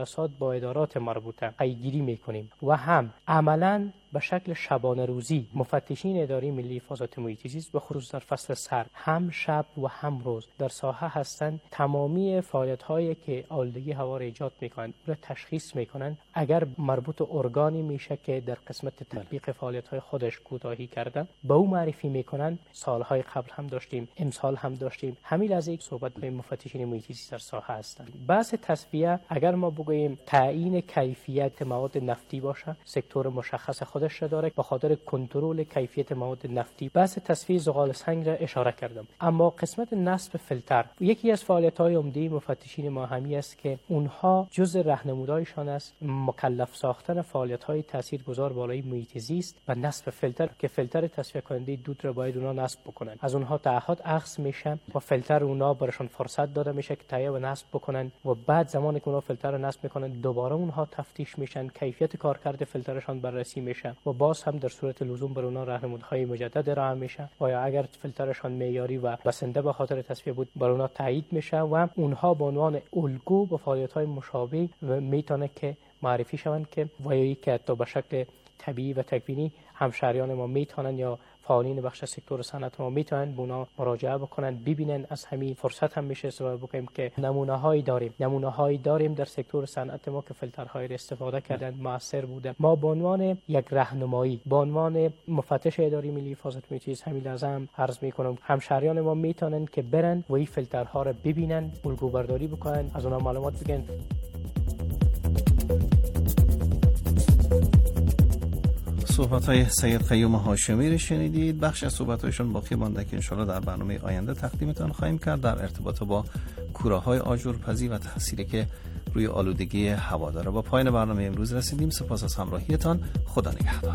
جلسات با ادارات مربوطه پیگیری میکنیم و هم عملاً به شکل شبانه روزی مفتشین اداره ملی حفاظت محیط زیست به خصوص در فصل سرد هم شب و هم روز در ساحه هستند. تمامی فعالیت‌هایی که آلودگی هوا را ایجاد می‌کنند را تشخیص می‌کنند. اگر مربوط ارگانی میشه که در قسمت تطبیق فعالیت‌های خودش کوتاهی کرده به او معرفی می‌کنند. سال‌های قبل هم داشتیم، امسال هم داشتیم. همین از یک صحبت به مفتشین محیط زیست در ساحه هستند. بحث تصفیه اگر ما بگوییم تعیین کیفیت مواد نفتی باشه، سکتور مشخص خودش داره به خاطر کنترل کیفیت مواد نفتی. بحث تصفیه زغال سنگ را اشاره کردم. اما قسمت نصب فیلتر یکی از فعالیت‌های عمده مفتشین ما همی است که اونها جزء راهنمودهایشان است مکلف ساختن فعالیت‌های تاثیرگذار بالای محیط زیست و نصب فیلتر که فیلتر تصفیه کننده دود را باید اونها نصب بکنن. از اونها تعهد اخذ میشه و فیلتر اونها براشون فرصت داده میشه که تهیه و نصب بکنن و بعد زمانی که اونها فیلتر رو نصب میکنن دوباره اونها تفتیش میشن، کیفیت کارکرد فیلترشان بررسی میشه و باز هم در صورت لزوم بر اونها راهنمودهای مجدد ارائه میشه و یا اگر فیلترشان معیاری و بسنده به خاطر تصفیه بود بر اونها تایید میشه و اونها به عنوان الگو به فعالیت‌های مشابه میتونه که معرفی شوند که وایایی که حتی به شکل طبیعی و تکوینی همشهریان ما میتونن یا فعالین بخش سکتور صنعت ما میتونن به اونا مراجعه بکنن، ببینن. از همین فرصت هم میشه استفاده بکنیم که نمونه‌هایی داریم در سکتور صنعت ما که فیلترهای را استفاده کردن موثر بوده. ما به عنوان یک راهنمایی به عنوان مفتش اداره ملی حفاظت محیط زیست همین لازم عرض میکنم همشهریان ما میتونن که برن و این فیلترها را ببینن، الگو برداری بکنن، از اونها معلومات بگیرن. صحبت‌های سید قیوم هاشمی رو شنیدید. بخش از صحبت‌هایشون باقی مانده که انشالله در برنامه آینده تقدیمتان خواهیم کرد در ارتباط با کوره‌های آجرپزی و تأثیری که روی آلودگی هوا داره. با پایان برنامه امروز رسیدیم. سپاس از همراهیتان. خدا نگهدار.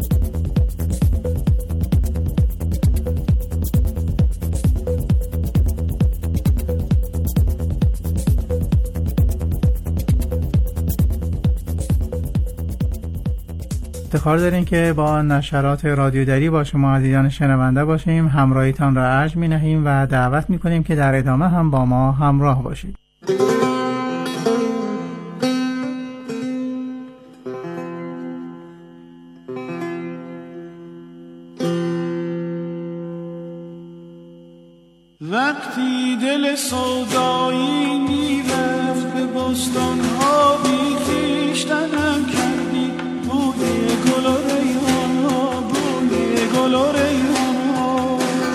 افتخار داریم که با نشرات رادیو دری با شما عزیزان شنونده باشیم. همراهیتان را ارج می‌نهیم و دعوت می‌کنیم که در ادامه هم با ما همراه باشید. وقتی دل سودایی میرفت به بستان‌ها بی خویشتنم کردی بوی گل و ریحان، بوی گل و ریحان.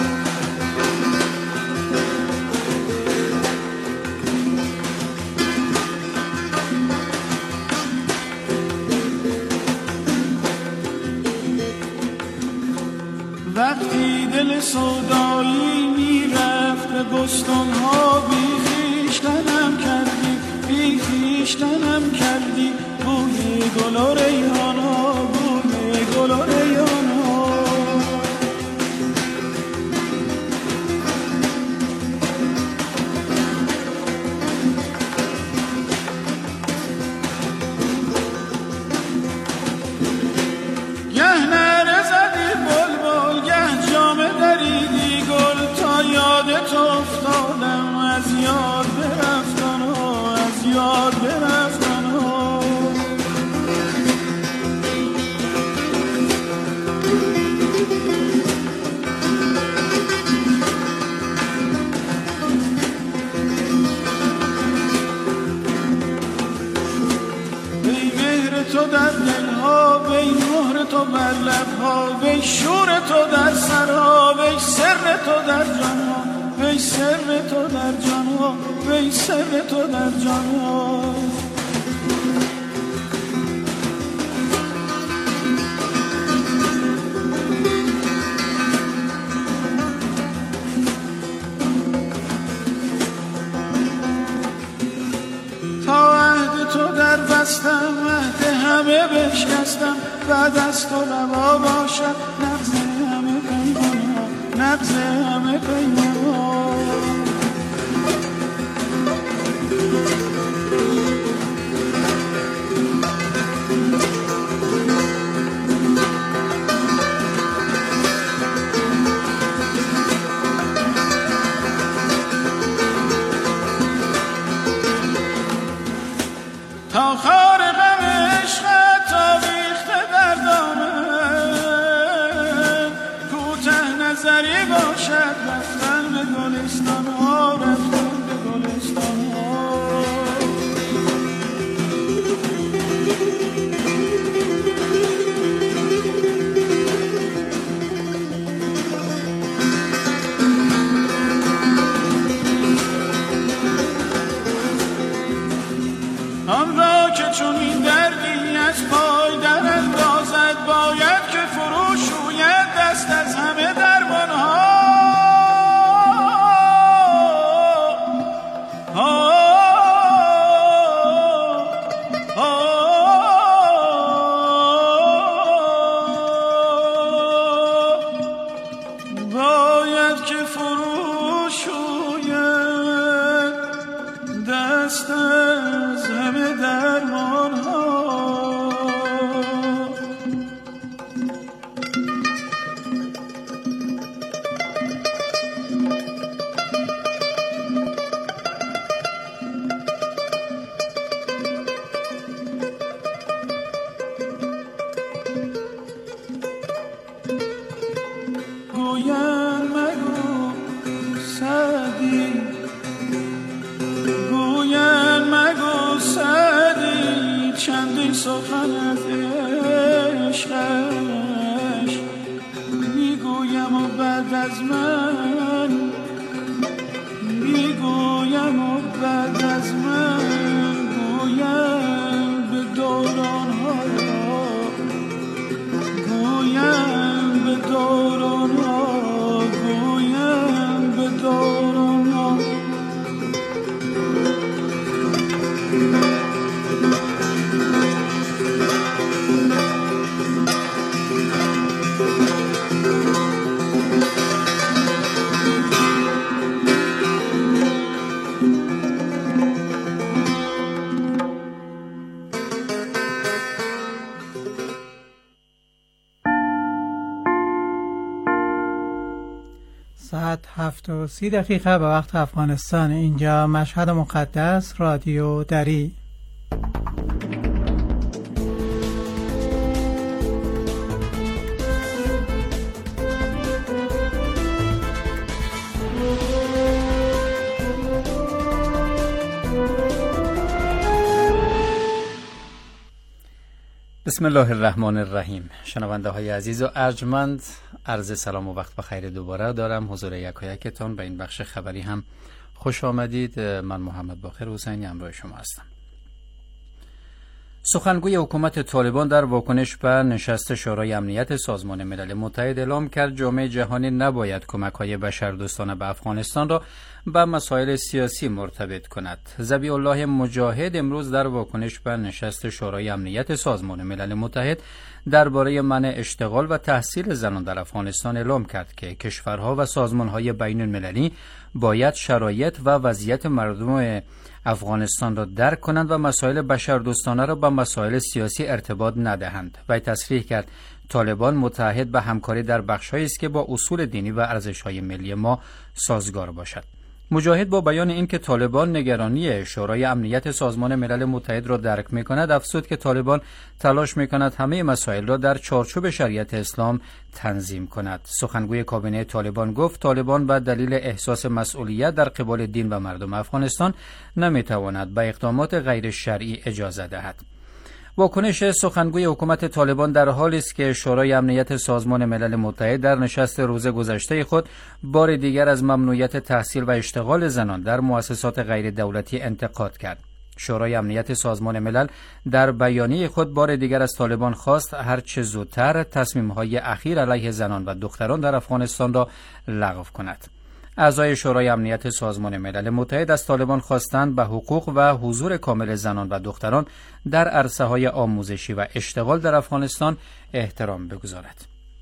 وقتی دل سودایی میرفت به بستان‌ها بی خویشتنم کردی، بی خویشتنم کردی بوی گل و ریحان ها، بوی گل و ریحان ها. گه نره زدی بلبل، گه جامه دریدی گل، تا یادت افتادم از یاد برفتن ها، از یاد برفتن ها. وی مهر تو در دلها، وی مهر تو بر لبها، وی شور تو در سرها، وی سر تو در جانها، وی سر تو در جانها، وی سر تو در جانها. تا عهد تو در بستم، عهد همه بشکستم، بعد از تو روا باشد نقض همه پیمان ها، نقض همه پیمان ها. تا تا خار غم عشقت آویخته در دامن کوته نظری باشد رفتن به گلستان ها رفتن به گلستان ها آن را که چون این دردی از پای در اندازد باید که فرو شوید دست از همه درمانها باید که فرو شوید دست از همه درمانها گویم مگو سعدی گویم مگو سعدی چندین سخن از عشقش میگویم و بعد از من میگویم و بعد از من گویم به دورانها گویم به دورانها گویم به دورانها ساعت 7:30 به وقت افغانستان. اینجا مشهد مقدس، رادیو دری. بسم الله الرحمن الرحیم. شنونده های عزیز و ارجمند، عرض سلام و وقت بخیر دوباره دارم. حضور یکایکتان به این بخش خبری هم خوش آمدید. من محمد باقر حسینی همراه شما هستم. سخنگوی حکومت طالبان در واکنش به نشست شورای امنیت سازمان ملل متحد اعلام کرد جامعه جهانی نباید کمک‌های بشردوستانه به افغانستان را به مسائل سیاسی مرتبط کند. ذبیح الله مجاهد امروز در واکنش به نشست شورای امنیت سازمان ملل متحد درباره منع اشتغال و تحصیل زنان در افغانستان اعلام کرد که کشورها و سازمان‌های بین‌المللی باید شرایط و وضعیت مردم افغانستان را درک کنند و مسائل بشردوستانه را با مسائل سیاسی ارتباط ندهند. و تصریح کرد طالبان متحد به همکاری در بخش‌هایی است که با اصول دینی و ارزش‌های ملی ما سازگار باشد. مجاهد با بیان اینکه طالبان نگرانی شورای امنیت سازمان ملل متحد را درک می‌کند، افزود که طالبان تلاش می‌کند همه مسائل را در چارچوب شریعت اسلام تنظیم کند. سخنگوی کابینه طالبان گفت طالبان به دلیل احساس مسئولیت در قبال دین و مردم افغانستان نمی‌تواند به اقدامات غیر شرعی اجازه دهد. واکنش سخنگوی حکومت طالبان در حالی است که شورای امنیت سازمان ملل متحد در نشست روز گذشته خود بار دیگر از ممنوعیت تحصیل و اشتغال زنان در مؤسسات غیر دولتی انتقاد کرد. شورای امنیت سازمان ملل در بیانیه خود بار دیگر از طالبان خواست هر چه زودتر تصمیم‌های اخیر علیه زنان و دختران در افغانستان را لغو کند. اعضای شورای امنیت سازمان ملل متحد از طالبان خواستند به حقوق و حضور کامل زنان و دختران در عرصه‌های آموزشی و اشتغال در افغانستان احترام بگذارد.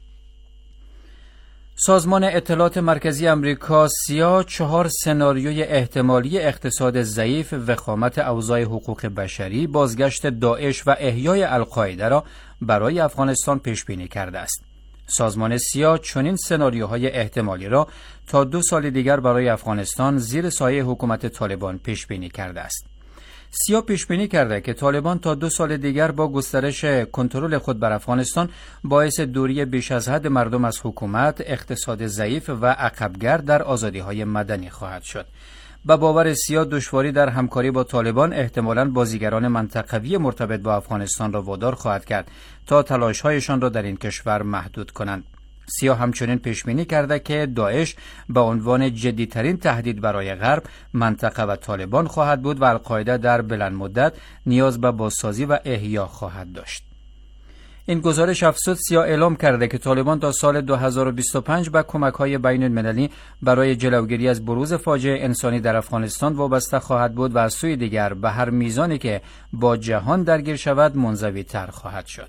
سازمان اطلاعات مرکزی امریکا سیا 4 سناریوی احتمالی اقتصاد ضعیف، وخامت اوضاع حقوق بشری، بازگشت داعش و احیای القاعده را برای افغانستان پیش بینی کرده است. سازمان سیا چنین سناریوهای احتمالی را تا 2 سال دیگر برای افغانستان زیر سایه حکومت طالبان پیش بینی کرده است. سیا پیش بینی کرده که طالبان تا 2 سال دیگر با گسترش کنترل خود بر افغانستان باعث دوری بیش از حد مردم از حکومت، اقتصاد ضعیف و عقبگرد در آزادی‌های مدنی خواهد شد. به باور سیا دشواری در همکاری با طالبان احتمالاً بازیگران منطقوی مرتبط با افغانستان را وادار خواهد کرد تا تلاش‌هایشان را در این کشور محدود کنند. سیا همچنین پیش بینی کرده که داعش به عنوان جدی‌ترین تهدید برای غرب، منطقه و طالبان خواهد بود و القاعده در بلند مدت نیاز به بازسازی و احیا خواهد داشت. این گزارش افزود سیا اعلام کرده که طالبان تا سال 2025 به کمک‌های بین‌المللی برای جلوگیری از بروز فاجعه انسانی در افغانستان وابسته خواهد بود و از سوی دیگر به هر میزانی که با جهان درگیر شود منزوی‌تر خواهد شد.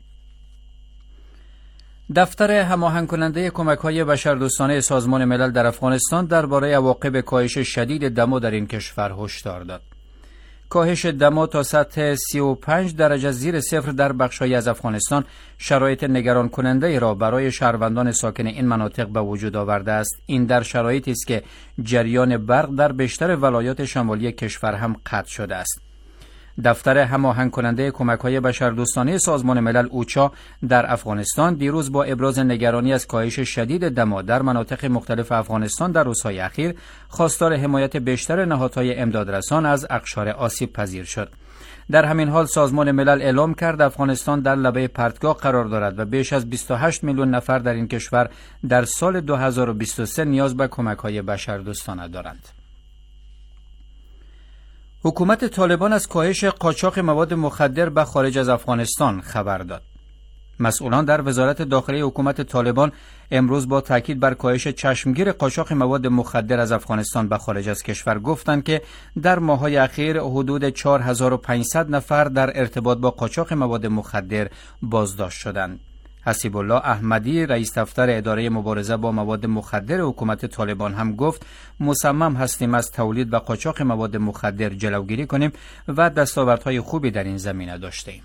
دفتر هماهنگ کننده کمک‌های بشردوستانه سازمان ملل در افغانستان درباره عواقب کاهش شدید دما در این کشور هشدار داد. کاهش دما تا سطح 35 درجه زیر صفر در بخش‌هایی از افغانستان شرایط نگران کننده را برای شهروندان ساکن این مناطق به وجود آورده است. این در شرایطی است که جریان برق در بیشتر ولایات شمالی کشور هم قطع شده است. دفتر هماهنگ کننده کمک‌های بشردوستانه سازمان ملل اوچا در افغانستان دیروز با ابراز نگرانی از کاهش شدید دما در مناطق مختلف افغانستان در روزهای اخیر خواستار حمایت بیشتر نهادهای امدادرسان از اقشار آسیب پذیر شد. در همین حال سازمان ملل اعلام کرد افغانستان در لبه پرتگاه قرار دارد و بیش از 28 میلیون نفر در این کشور در سال 2023 نیاز به کمک‌های بشردوستانه دارند. حکومت طالبان از کاهش قاچاق مواد مخدر به خارج از افغانستان خبر داد. مسئولان در وزارت داخلی حکومت طالبان امروز با تاکید بر کاهش چشمگیر قاچاق مواد مخدر از افغانستان به خارج از کشور گفتند که در ماه‌های اخیر حدود 4500 نفر در ارتباط با قاچاق مواد مخدر بازداشت شدند. حسیب الله احمدی رئیس دفتر اداره مبارزه با مواد مخدر حکومت طالبان هم گفت مصمم هستیم از تولید و قاچاق مواد مخدر جلوگیری کنیم و دستاوردهای خوبی در این زمینه داشتیم.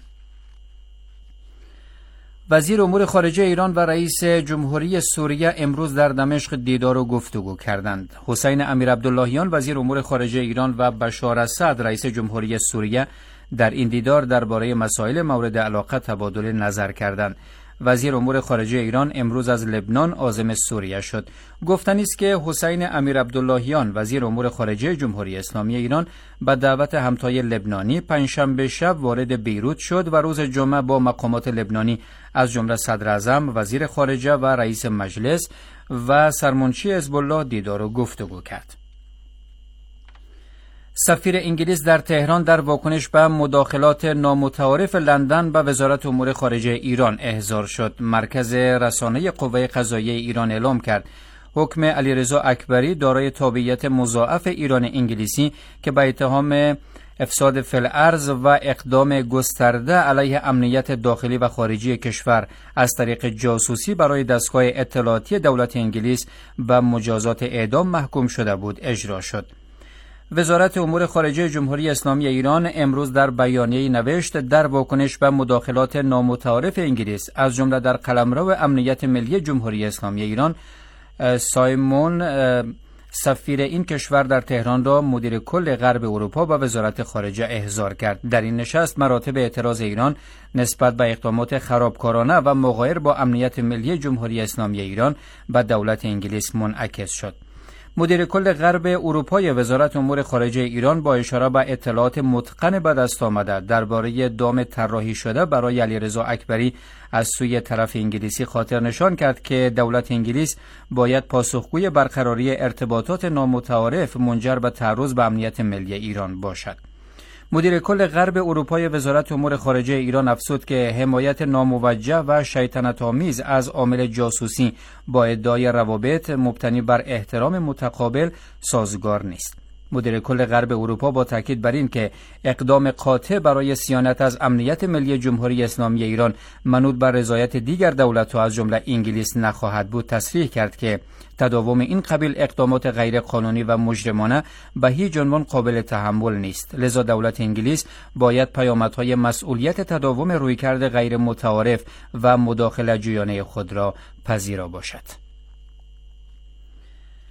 وزیر امور خارجه ایران و رئیس جمهوری سوریه امروز در دمشق دیدار و گفتگو کردند. حسین امیر عبداللهیان وزیر امور خارجه ایران و بشار اسد رئیس جمهوری سوریه در این دیدار درباره مسائل مورد علاقه تبادل نظر کردند. وزیر امور خارجه ایران امروز از لبنان عازم سوریه شد. گفتنی است که حسین امیر عبداللهیان وزیر امور خارجه جمهوری اسلامی ایران به دعوت همتای لبنانی پنجشنبه شب وارد بیروت شد و روز جمعه با مقامات لبنانی از جمله صدر اعظم، وزیر خارجه و رئیس مجلس و سرمنشی حزب الله دیدار و گفتگو کرد. سفیر انگلیس در تهران در واکنش به مداخلات نامتعارف لندن به وزارت امور خارجه ایران احضار شد. مرکز رسانه قوه قضاییه ایران اعلام کرد حکم علیرضا اکبری دارای تابعیت مضاعف ایران انگلیسی که به اتهام افساد فی الارض و اقدام گسترده علیه امنیت داخلی و خارجی کشور از طریق جاسوسی برای دستگاه اطلاعاتی دولت انگلیس به مجازات اعدام محکوم شده بود اجرا شد. وزارت امور خارجه جمهوری اسلامی ایران امروز در بیانیه‌ای نوشت در واکنش به مداخلات نامتعارف انگلیس از جمله در قلمرو امنیت ملی جمهوری اسلامی ایران، سایمون سفیر این کشور در تهران را مدیر کل غرب اروپا و وزارت خارجه احضار کرد. در این نشست مراتب اعتراض ایران نسبت به اقدامات خرابکارانه و مغایر با امنیت ملی جمهوری اسلامی ایران به دولت انگلیس منعکس شد. مدیر کل غرب اروپای وزارت امور خارجه ایران با اشاره به اطلاعات متقن به دست آمده درباره دام طراحی شده برای علیرضا اکبری از سوی طرف انگلیسی خاطر نشان کرد که دولت انگلیس باید پاسخگوی برقراری ارتباطات نامتعارف منجر به تعرض به امنیت ملی ایران باشد. مدیر کل غرب اروپای وزارت امور خارجه ایران افزود که حمایت ناموجه و شیطنت‌آمیز از عامل جاسوسی با ادعای روابط مبتنی بر احترام متقابل سازگار نیست. مدیر کل غرب اروپا با تاکید بر این که اقدام قاطع برای صیانت از امنیت ملی جمهوری اسلامی ایران منوط بر رضایت دیگر دولت‌ها از جمله انگلیس نخواهد بود تصریح کرد که تداوم این قبیل اقدامات غیر قانونی و مجرمانه به هیچ عنوان قابل تحمل نیست. لذا دولت انگلیس باید پیامدهای مسئولیت تداوم رویکرد غیر متعارف و مداخله جویانه خود را پذیرا باشد.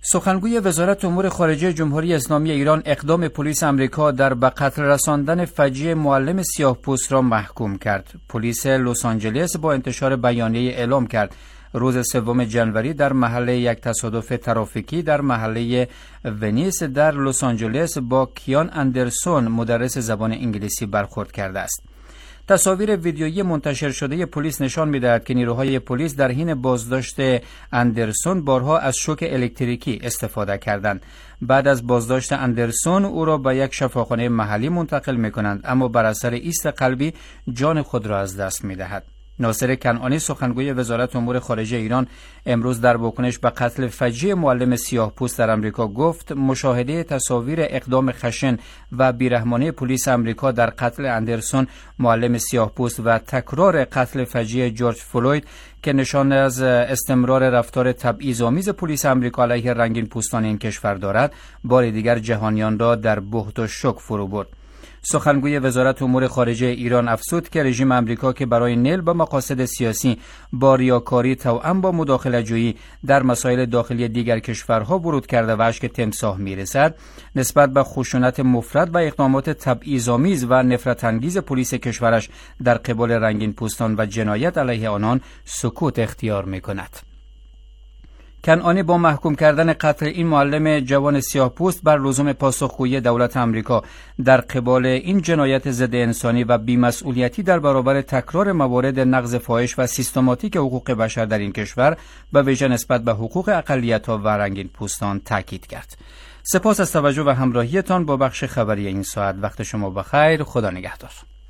سخنگوی وزارت امور خارجه جمهوری اسلامی ایران اقدام پلیس آمریکا در به قتل رساندن فجیع معلم سیاه‌پوست را محکوم کرد. پلیس لس آنجلس با انتشار بیانیه اعلام کرد روز 3 جنوری در محل یک تصادف ترافیکی در محله ونیس در لس آنجلس با کیان اندرسون مدرس زبان انگلیسی برخورد کرده است. تصاویر ویدیویی منتشر شده پلیس نشان می‌دهد که نیروهای پلیس در حین بازداشت اندرسون بارها از شوک الکتریکی استفاده کردند. بعد از بازداشت اندرسون او را به یک شفاخانه محلی منتقل می‌کنند، اما بر اثر ایست قلبی جان خود را از دست می‌دهد. ناصر کنعانی سخنگوی وزارت امور خارجه ایران امروز در واکنش به قتل فجیع معلم سیاه‌پوست در آمریکا گفت مشاهده تصاویر اقدام خشن و بیرحمانه پلیس آمریکا در قتل اندرسون معلم سیاه‌پوست و تکرار قتل فجیع جورج فلوید که نشان از استمرار رفتار تبعیض‌آمیز پلیس آمریکا علیه رنگین پوستان این کشور دارد، بار دیگر جهانیان را در بهت و شک فرو برد. سخنگوی وزارت امور خارجه ایران افزود که رژیم آمریکا که برای نیل به مقاصد سیاسی با ریاکاری توأم با مداخله‌جویی در مسائل داخلی دیگر کشورها ورود کرده و اشک تمساح می‌رسد، نسبت به خشونت مفرط و اقدامات تبعیض‌آمیز و نفرت انگیز پلیس کشورش در قبال رنگین پوستان و جنایت علیه آنان سکوت اختیار می‌کند. کنعانی با محکوم کردن قتل این معلم جوان سیاه‌پوست بر لزوم پاسخگویی دولت آمریکا در قبال این جنایت ضد انسانی و بی‌مسئولیتی در برابر تکرار موارد نقض فاحش و سیستماتیک حقوق بشر در این کشور به ویژه نسبت به حقوق اقلیت‌ها و رنگین پوستان تاکید کرد. سپاس از توجه و همراهیتان با بخش خبری این ساعت. وقت شما بخیر. خدا نگهدار.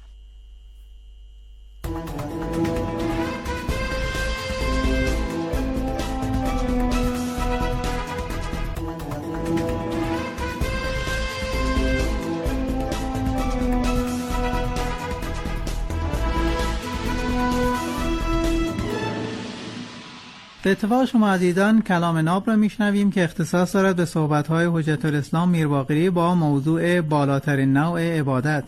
به اتفاق شما عزیزان کلام ناب را میشنویم که اختصاص دارد به صحبت‌های حجت الاسلام میر باقری با موضوع بالاترین نوع عبادت.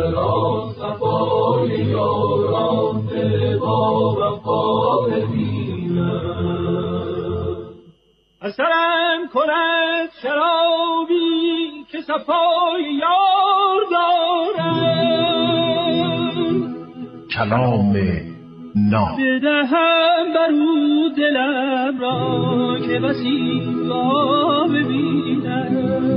اثرم کند شرابی که صفای یار دارم، کلام ناب بدهم برو دلم را که بسیار ببینم،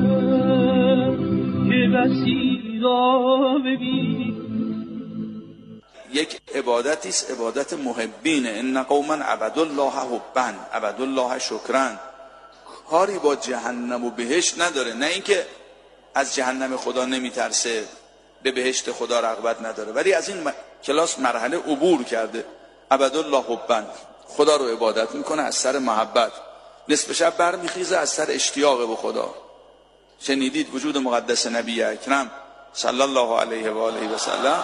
که بسیار ببینم. یک عبادتی است، عبادت محبینه. ان قوما عبدوا الله حبا عبدوا الله شکرا. کاری با جهنم و بهشت نداره، نه اینکه از جهنم خدا نمیترسه به بهشت خدا رغبت نداره، ولی از این کلاس مرحله عبور کرده. عبدالله حبا، خدا رو عبادت میکنه از سر محبت، نصف شب برمیخیزه از سر اشتیاق به خدا. شنیدید وجود مقدس نبی اکرم صلی الله علیه و آله و سلم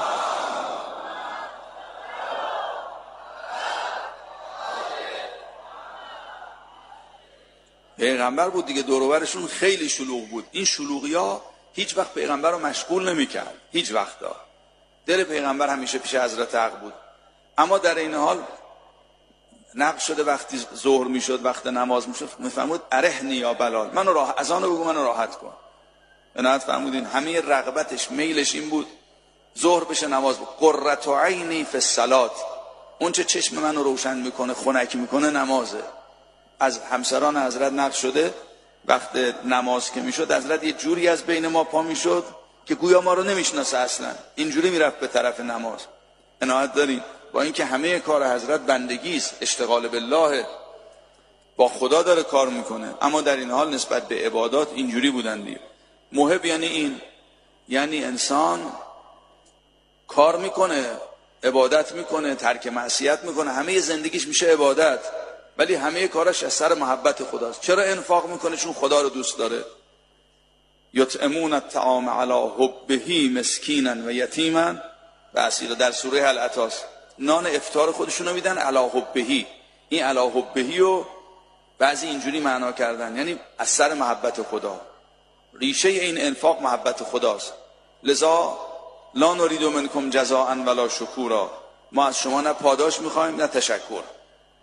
پیغمبر بود دیگه، دور و برشون خیلی شلوغ بود. این شلوغی‌ها هیچ وقت پیغمبر رو مشغول نمی‌کرد، هیچ وقتا. دل پیغمبر همیشه پیش حضرت حق بود. اما در این حال نقل شده وقتی ظهر میشد، وقت نماز میشد، میفرمود ارحنی یا بلال، منو اذانو بگو منو راحت کن. عنایت فرمودین همه رغبتش میلش این بود ظهر بشه، نماز بود. قرة عینی فی الصلاة، اون چه چشم منو روشن میکنه، خنک میکنه، نمازه. از همسران حضرت نقل شده وقت نماز که میشد حضرت یه جوری از بین ما پا میشد که گویا ما رو نمیشناسه اصلا، اینجوری میرفت به طرف نماز. عنایت دارین با اینکه همه کار حضرت بندگی است، اشتغال بالله، با خدا داره کار میکنه، اما در این حال نسبت به عبادات اینجوری بودن دیگه. محب یعنی این، یعنی انسان کار میکنه، عبادت میکنه، ترک معصیت میکنه، همه زندگیش میشه عبادت، ولی همه کارش از سر محبت خداست. چرا انفاق میکنه؟ چون خدا رو دوست داره. یطعمون الطعام علی حبه مسکینا و یتیما و اسیرا، در سوره العطاس نان افطار خودشونو میدن علی حبه. این علی حبه رو بعضی اینجوری معنا کردن، یعنی از سر محبت خدا. ریشه این انفاق محبت خداست. لذا لا نرید منکم جزاء ولا شکورا، ما از شما نه پاداش میخوایم نه تشکر.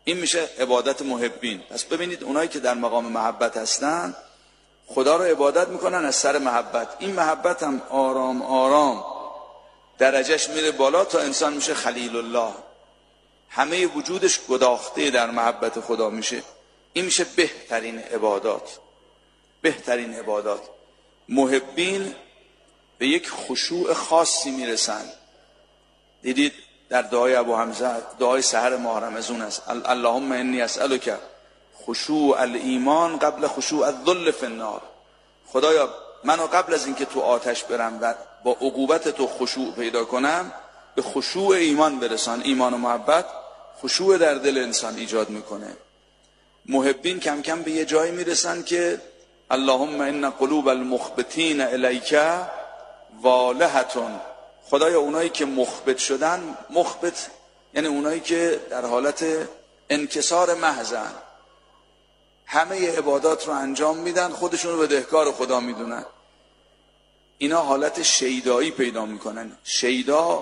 این میشه عبادت محبین. پس ببینید اونایی که در مقام محبت هستن خدا رو عبادت میکنن از سر محبت. این محبت هم آرام آرام درجهش میره بالا تا انسان میشه خلیل الله، همه وجودش گداخته در محبت خدا میشه. این میشه بهترین عبادات. بهترین عبادات. محبین به یک خشوع خاصی میرسن. دیدید در دعای ابو حمزه، دعای سحر ماه رمضان است، اللهم انی اسألک خشوع الایمان قبل خشوع الذل فی النار. خدایا منو قبل از اینکه تو آتش برم و با عقوبت تو خشوع پیدا کنم به خشوع ایمان برسان. ایمان و محبت خشوع در دل انسان ایجاد میکنه. محبین کم کم به یه جایی میرسن که اللهم ان قلوب المخبتین الیک والهتون. خدایا اونایی که مخبت شدن، مخبت یعنی اونایی که در حالت انکسار محضن، همه عبادات رو انجام میدن، خودشون رو بدهکار خدا میدونن، اینا حالت شیدایی پیدا میکنن. شیدا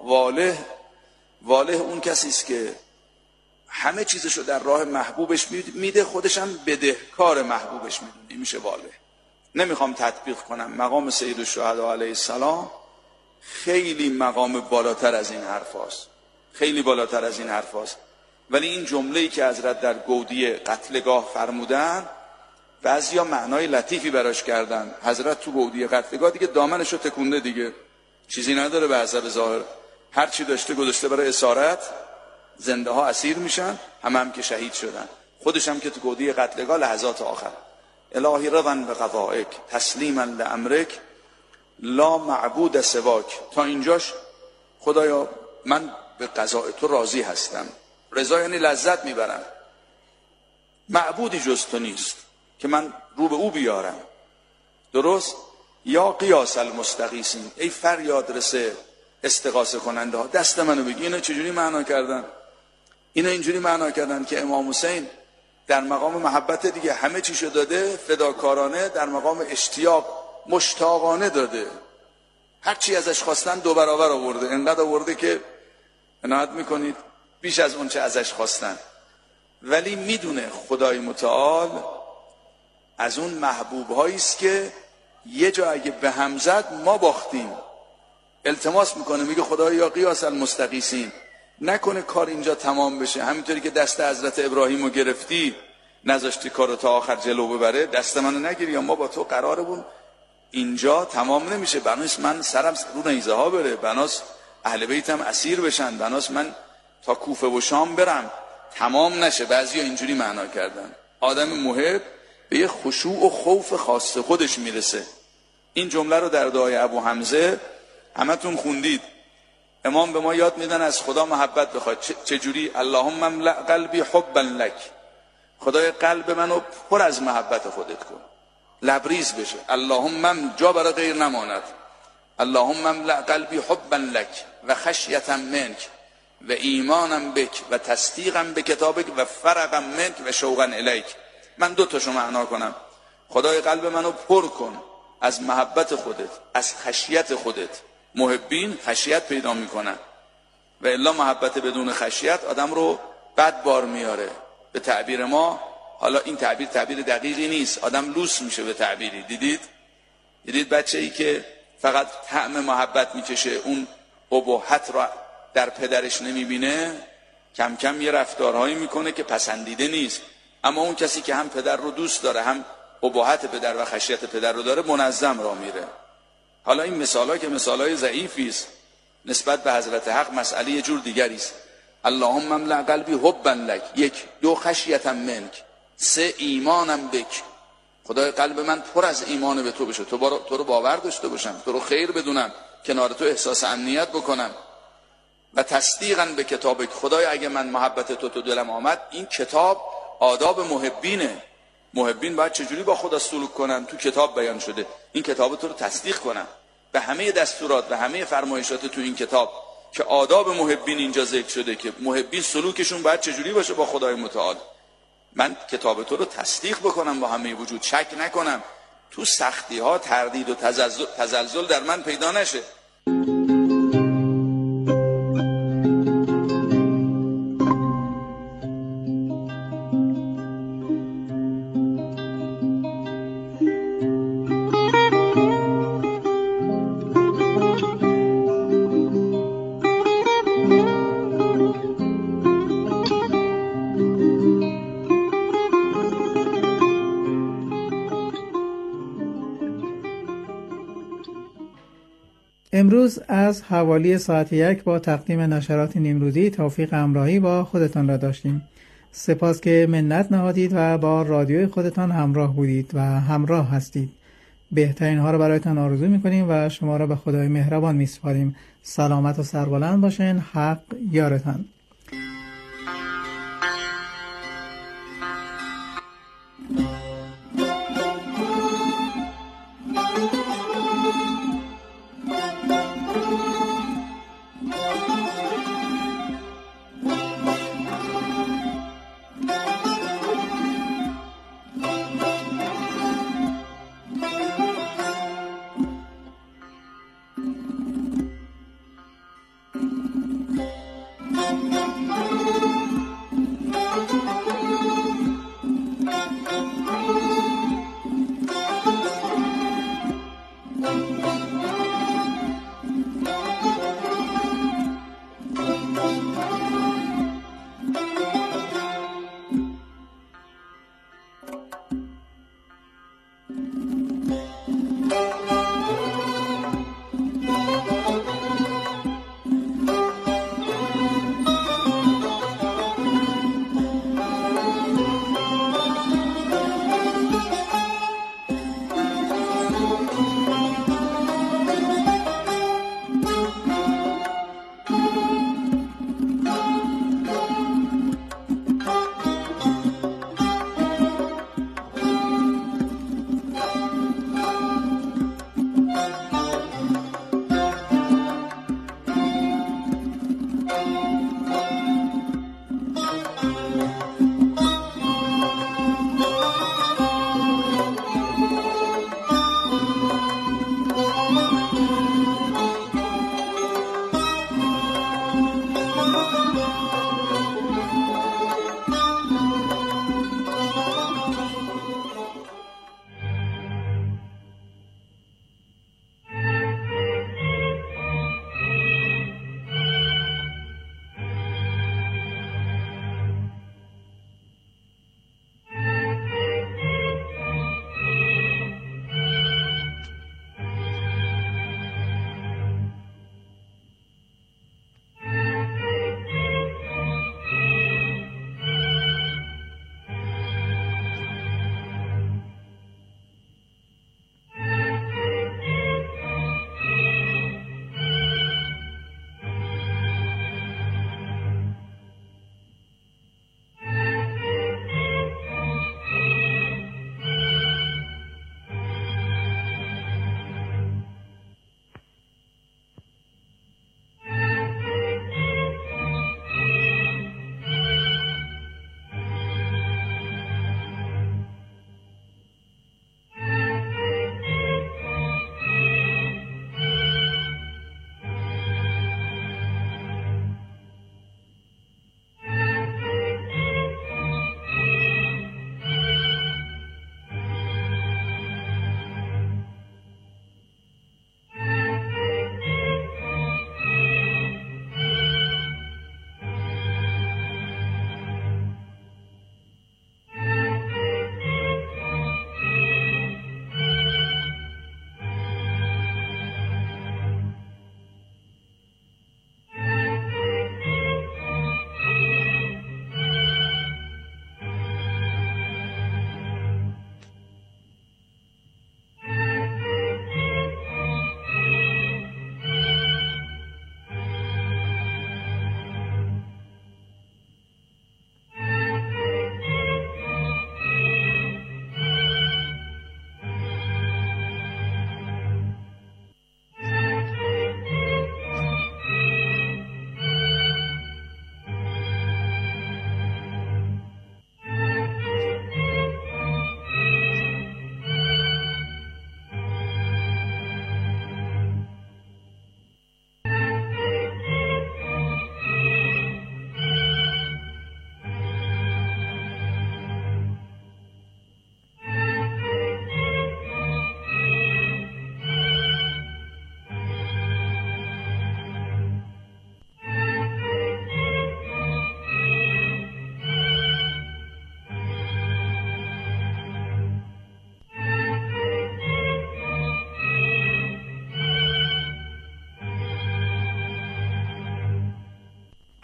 واله اون کسی است که همه چیزشو در راه محبوبش میده، خودش هم بدهکار محبوبش میدونه. این میشه واله. نمیخوام تطبیق کنم، مقام سید الشهدا علیه السلام خیلی مقام بالاتر از این حرف هاست، خیلی بالاتر از این حرف هاست. ولی این جمله‌ای که حضرت در گودی قتلگاه فرمودن بعضیا معنای لطیفی براش کردن. حضرت تو گودی قتلگاه دیگه دامنشو تکونده، دیگه چیزی نداره به حسب ظاهر، هر چی داشته گذاشته برای اسارت. زنده ها اسیر میشن، هم که شهید شدن. خودش هم که تو گودی قتلگاه لحظات آخر الهی رضا بقضائک تسلیما لامرک لا معبود سواک. تا اینجاش خدایا من به قضاء تو راضی هستم. رضا یعنی لذت میبرم، معبودی جز تو نیست که من رو به او بیارم. درست؟ یا قیاس المستغیثین، ای فریاد رسه استغاثه کننده ها، دست منو بگی. اینو چجوری معنا کردن؟ اینو اینجوری معنا کردن که امام حسین در مقام محبت دیگه همه چیشو داده، فداکارانه در مقام اشتیاق مشتاقانه داده. هر چی ازش خواستن 2 برابر آورده، انقدر آورده که عنایت میکنید بیش از اون چه ازش خواستن. ولی میدونه خدای متعال از اون محبوب هایی است که یه جا اگه به هم زد ما باختیم. التماس میکنه، میگه خدایا یا قیاس المستغیثین، نکنه کار اینجا تمام بشه. همینطوری که دست حضرت ابراهیم رو گرفتی نذاشتی کارو تا آخر جلو ببره، دست منو نگیری، یا ما با تو قراره بود اینجا تمام نمیشه. بناس من سرم رو نیزه ها بره، بناس اهل بیتم اسیر بشن، بناس من تا کوفه و شام برم، تمام نشه. بعضیا اینجوری معنا کردن. آدم محب به یه خشوع و خوف خاص خودش میرسه. این جمله رو در دعای ابو حمزه همتون خوندید. امام به ما یاد میدن از خدا محبت بخواید. چجوری؟ اللهم املأ قلبی حبا لک. خدای قلب منو پر از محبت خودت کن، لبریز بشه. اللهم جا برای غیر نماند. اللهم املأ قلبی حبا لک و خشیتا منک و ایمانم بک و تصدیقم به کتابک و فرقم منک و شوقا الیک. من 2 تاشو معنا کنم. خدای قلب منو پر کن از محبت خودت، از خشیت خودت. محبین خشیت پیدا میکنن و الا محبت بدون خشیت آدم رو بد بار میاره. به تعبیر ما، حالا این تعبیر دقیقی نیست، آدم لوس میشه به تعبیری. دیدید بچه‌ای که فقط طعم محبت میکشه، اون اباحت رو در پدرش نمیبینه، کم کم یه رفتارهایی میکنه که پسندیده نیست. اما اون کسی که هم پدر رو دوست داره، هم اباحت پدر و خشیت پدر رو داره، منظم را میره. حالا این مثالا که مثالای ضعیفی است، نسبت به حضرت حق مسئله یه جور دیگری است. اللهم املأ قلبی حبا لک، 1 2 خشیتا منک، 3 ایمانم بک. خدای قلب من پر از ایمان به تو بشه، تو رو باور داشته باشم، تو رو خیر بدونم، کنار تو احساس امنیت بکنم. و تصدیقاً به کتابک. خدای اگه من محبت تو دلم آمد، این کتاب آداب محبینه. محبین باید چجوری با خدا سلوک کنن؟ تو کتاب بیان شده. این کتاب تو رو تصدیق کنم به همه دستورات و همه فرمایشات تو این کتاب که آداب محبین اینجا ذکر شده، که محبین سلوکشون باید چجوری باشه با خدای متعال. من کتاب تو رو تصدیق بکنم با همه وجود، شک نکنم، تو سختی ها تردید و تزلزل در من پیدا نشه. امروز از حوالی ساعت 1 با تقدیم نشرات نیمروزی توفیق همراهی با خودتان را داشتیم. سپاس که منت نهادید و با رادیوی خودتان همراه بودید و همراه هستید. بهترین ها را برایتان آرزو می‌کنیم و شما را به خدای مهربان می‌سپاریم. سلامت و سربلند باشین. حق یارتان.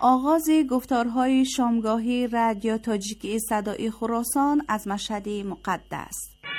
آغاز گفتارهای شامگاهی رادیو تاجیکی صدای خراسان از مشهد مقدس.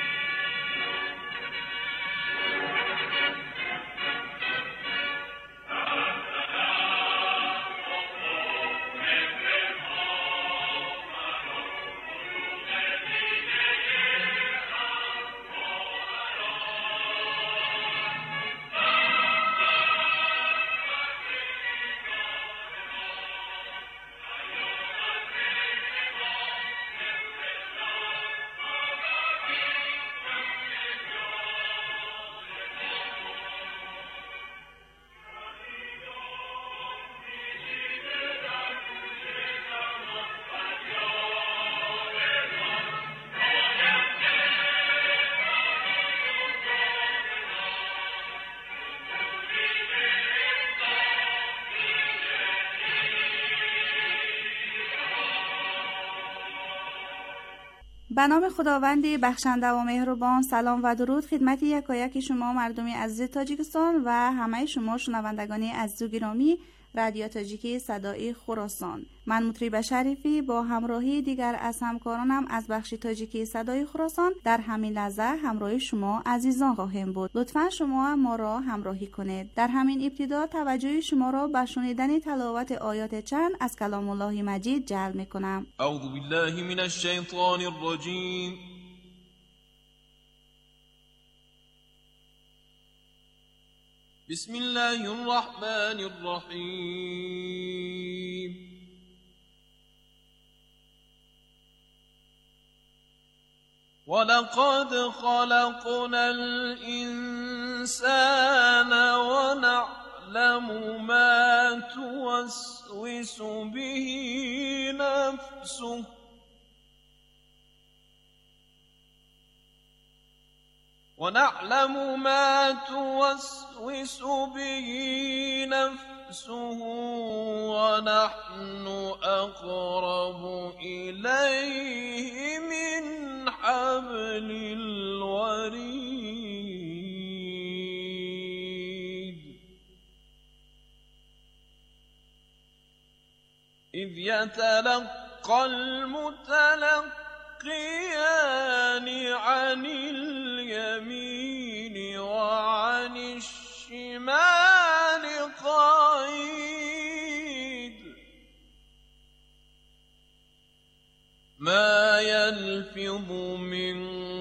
به نام خداوند بخشنده و مهربان. سلام و درود خدمت یکایک شما مردم عزیز تاجیکستان و همه شما شنوندگان عزیز و گرامی رادیو تاجیکی صدای خراسان. من مطرب شریفی با همراهی دیگر از همکارانم از بخش تاجیکی صدای خراسان در همین لحظه همراه شما عزیزان خواهیم بود. لطفا شما ما را همراهی کنید. در همین ابتدا توجه شما را به شنیدن تلاوت آیات چند از کلام الله مجید جلب می‌کنم. اعوذ بالله من الشیطان الرجیم. بسم الله الرحمن الرحیم. ولقد خلقنا الإنسان ونعلم ما توسوس به نفسه ونعلم ما توسوس به نفسه ونحن أقرب إليه من حبل الوريد إذ يتلقى المتلقيان عن اليمين وعن الشمال قعيد ما يلفظ من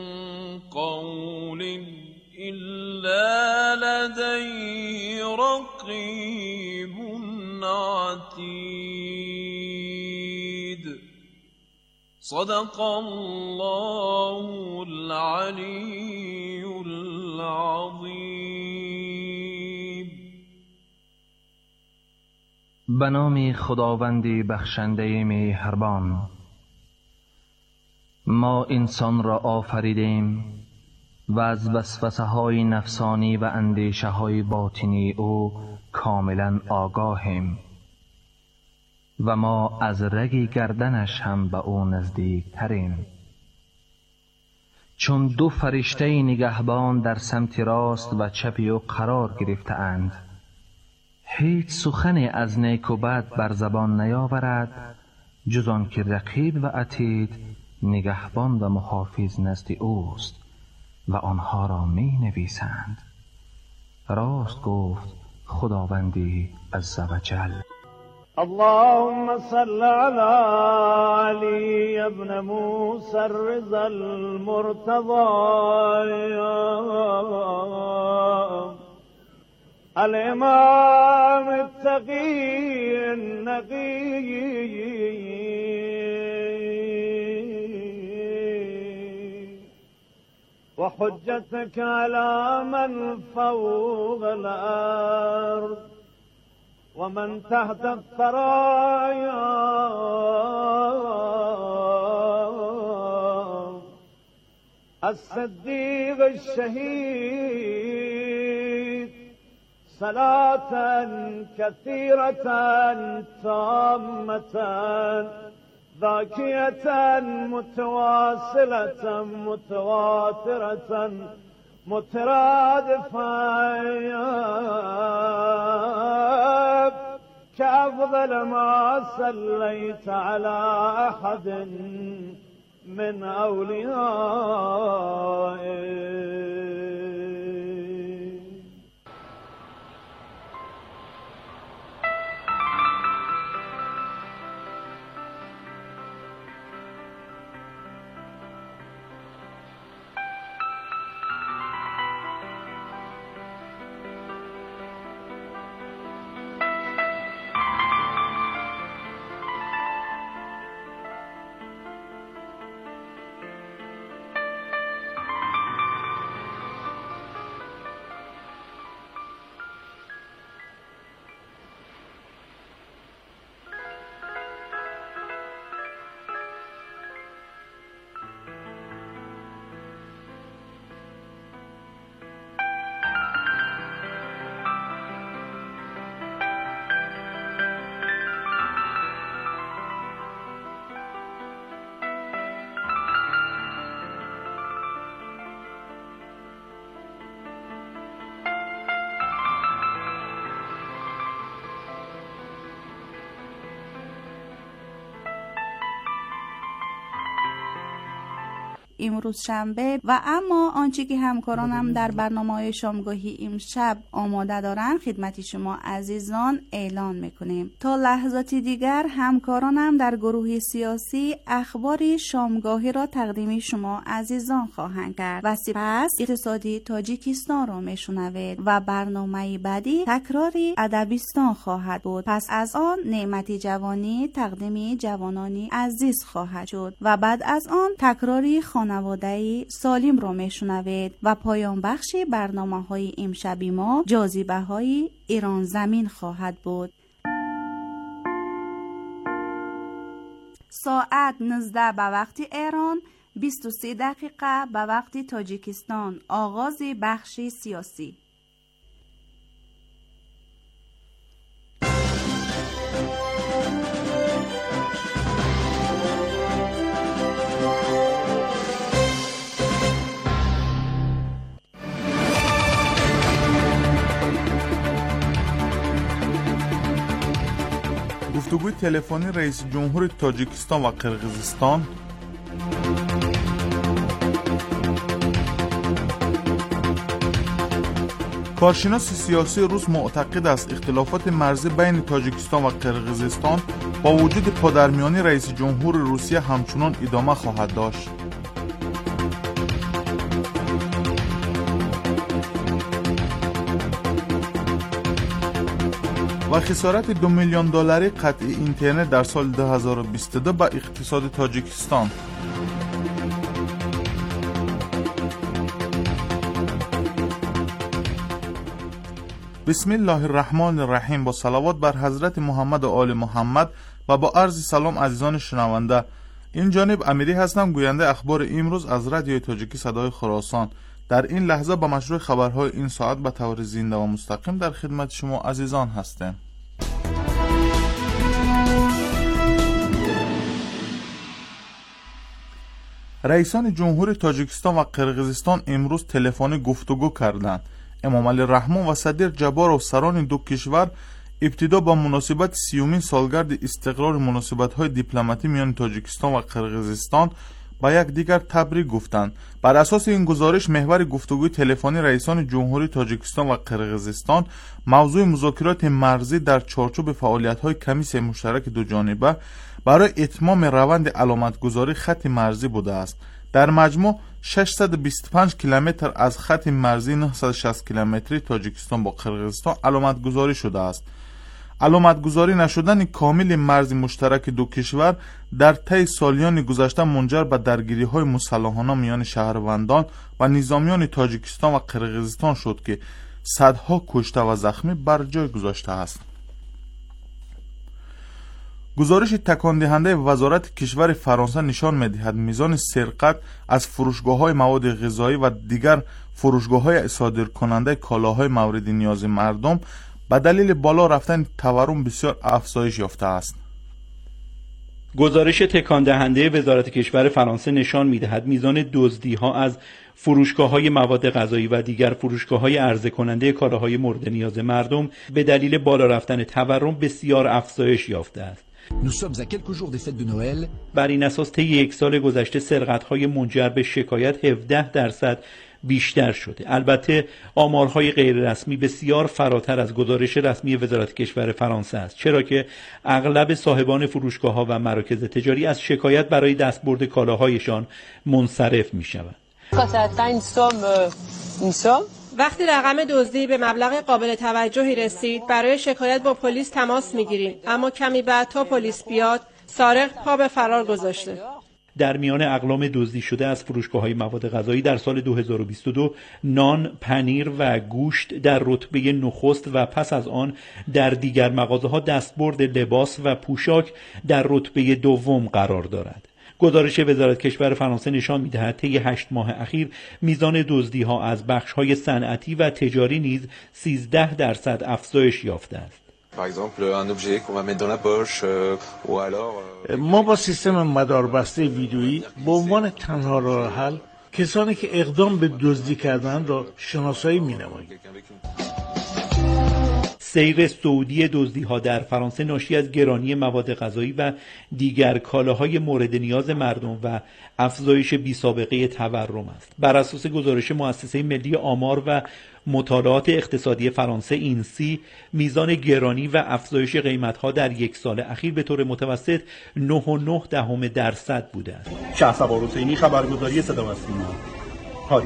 قول إلا لديه رقيب عتيد. صدق الله العلي العظیم. به نام خداوند بخشنده مهربان. ما انسان را آفریدیم و از وسوسه های نفسانی و اندیشه های باطنی او کاملا آگاهیم و ما از رگ گردنش هم به او نزدیک تریم. چون دو فرشته نگهبان در سمت راست و چپ او قرار گرفته اند، هیچ سخنی از نیک و بد بر زبان نیاورد جز آن که رقیب و عتید نگهبان و محافظ نزد اوست و آنها را می نویسند. راست گفت خداوندی عزوجل. اللهم صل على علي ابن موسى الرضا المرتضى الإمام التقي النقي وحجتك على من فوق الأرض ومن تحت الثرايا الصديق الشهيد صلاة كثيرة تامة ذاكية متواصلة متواترة مترادفة كأفضل ما صليت على أحد من أوليائك. امروز شنبه و اما آنچه که همکارانم در برنامه شامگاهی امشب آماده دارند خدمت شما عزیزان اعلان میکنیم. تا لحظاتی دیگر همکارانم در گروه سیاسی اخبار شامگاهی را تقدیم شما عزیزان خواهند کرد و سپس اقتصادی تاجیکستان را میشنوید و برنامه بعدی تکراری ادبیستان خواهد بود. پس از آن نعمت جوانی تقدیم جوانانی عزیز خواهد شد و بعد از آن تکراری خانواده‌ای سالم را میشنوید و پایان بخش برنامه‌های امشبی ما جاذبه‌های ایران زمین خواهد بود. ساعت 19 به وقت ایران، 23 دقیقه به وقت تاجیکستان. آغاز بخش سیاسی. گفتگوی تلفنی رئیس جمهور تاجیکستان و قرقیزستان، کارشناس سیاسی روس معتقد است اختلافات مرزی بین تاجیکستان و قرقیزستان با وجود پادرمیانی رئیس جمهور روسیه همچنان ادامه خواهد داشت. و خسارت 2 میلیون دلاری قطع اینترنت در سال 2022 به اقتصاد تاجیکستان. بسم الله الرحمن الرحیم. با صلوات بر حضرت محمد و آل محمد و با عرض سلام عزیزان شنونده، این جانب امیری هستم، گوینده اخبار امروز از رادیوی تاجیکی صدای خراسان. در این لحظه با مشروع خبرهای این ساعت به طور زنده و مستقیم در خدمت شما عزیزان هستیم. رئیسان جمهور تاجیکستان و قرقیزستان امروز تلفنی گفتگو کردند. امام علی رحمان و صدر جبار و سران دو کشور ابتدا با مناسبت 30مین سالگرد استقرار مناسبت‌های دیپلماتی میان تاجیکستان و قرقیزستان با یک دیگر تبریک گفتند. بر اساس این گزارش محور گفتگوی تلفنی رئیسان جمهوری تاجیکستان و قرقیزستان موضوع مذاکرات مرزی در چارچوب فعالیت‌های کمیسیون مشترک دو جانبه برای اتمام روند علامتگذاری خط مرزی بوده است. در مجموع 625 کیلومتر از خط مرزی 960 کیلومتری تاجیکستان با قرقیزستان علامتگذاری شده است. علامتگذاری نشدن کامل مرز مشترک دو کشور در طی سالیان گذشته منجر به درگیری‌های مسلحانه میان شهروندان و نظامیان تاجیکستان و قرقیزستان شد که صدها کشته و زخمی بر جای گذاشته است. گزارش تکان دهنده وزارت کشور فرانسه نشان می‌دهد میزان سرقت از فروشگاه‌های مواد غذایی و دیگر فروشگاه‌های صادرکننده کالاهای مورد نیاز مردم به دلیل بالا رفتن تورم بسیار افزایش یافته است. گزارش تکان دهنده وزارت کشور فرانسه نشان می‌دهد میزان دزدی‌ها از فروشگاه‌های مواد غذایی و دیگر فروشگاه‌های عرضه کننده کالاهای مورد نیاز مردم به دلیل بالا رفتن تورم بسیار افزایش یافته است. بر این اساس طی یک سال گذشته سرقت‌های منجر به شکایت 17% بیشتر شده. البته آمارهای غیر رسمی بسیار فراتر از گزارش رسمی وزارت کشور فرانسه است، چرا که اغلب صاحبان فروشگاه‌ها و مراکز تجاری از شکایت برای دستبرد کالاهایشان منصرف می‌شوند. وقتی رقم دزدی به مبلغ قابل توجهی رسید، برای شکایت با پلیس تماس می‌گیریم، اما کمی بعد تا پلیس بیاد، سارق پا به فرار گذاشته. در میان اقلام دزدی شده از فروشگاه‌های مواد غذایی در سال 2022 نان، پنیر و گوشت در رتبه نخست و پس از آن در دیگر مغازه‌ها دستبرد لباس و پوشاک در رتبه دوم قرار دارد. گزارش وزارت کشور فرانسه نشان می‌دهد طی 8 ماه اخیر میزان دزدی‌ها از بخش‌های صنعتی و تجاری نیز 13% افزایش یافته است. ما با سیستم مداربسته ویدیویی به عنوان تنها راه حل کسانی که اقدام به دزدی کردن را شناسایی می‌نماییم. سیر سعودی دزدی‌ها در فرانسه ناشی از گرانی مواد غذایی و دیگر کالاهای مورد نیاز مردم و افزایش بی‌سابقه تورم است. بر اساس گزارش مؤسسه ملی آمار و مطالعات اقتصادی فرانسه اینسی، میزان گرانی و افزایش قیمت‌ها در یک سال اخیر به طور متوسط 9.9% بوده است. شهرسوار حسینی، خبرگزاری صدا و سیما، پاریس.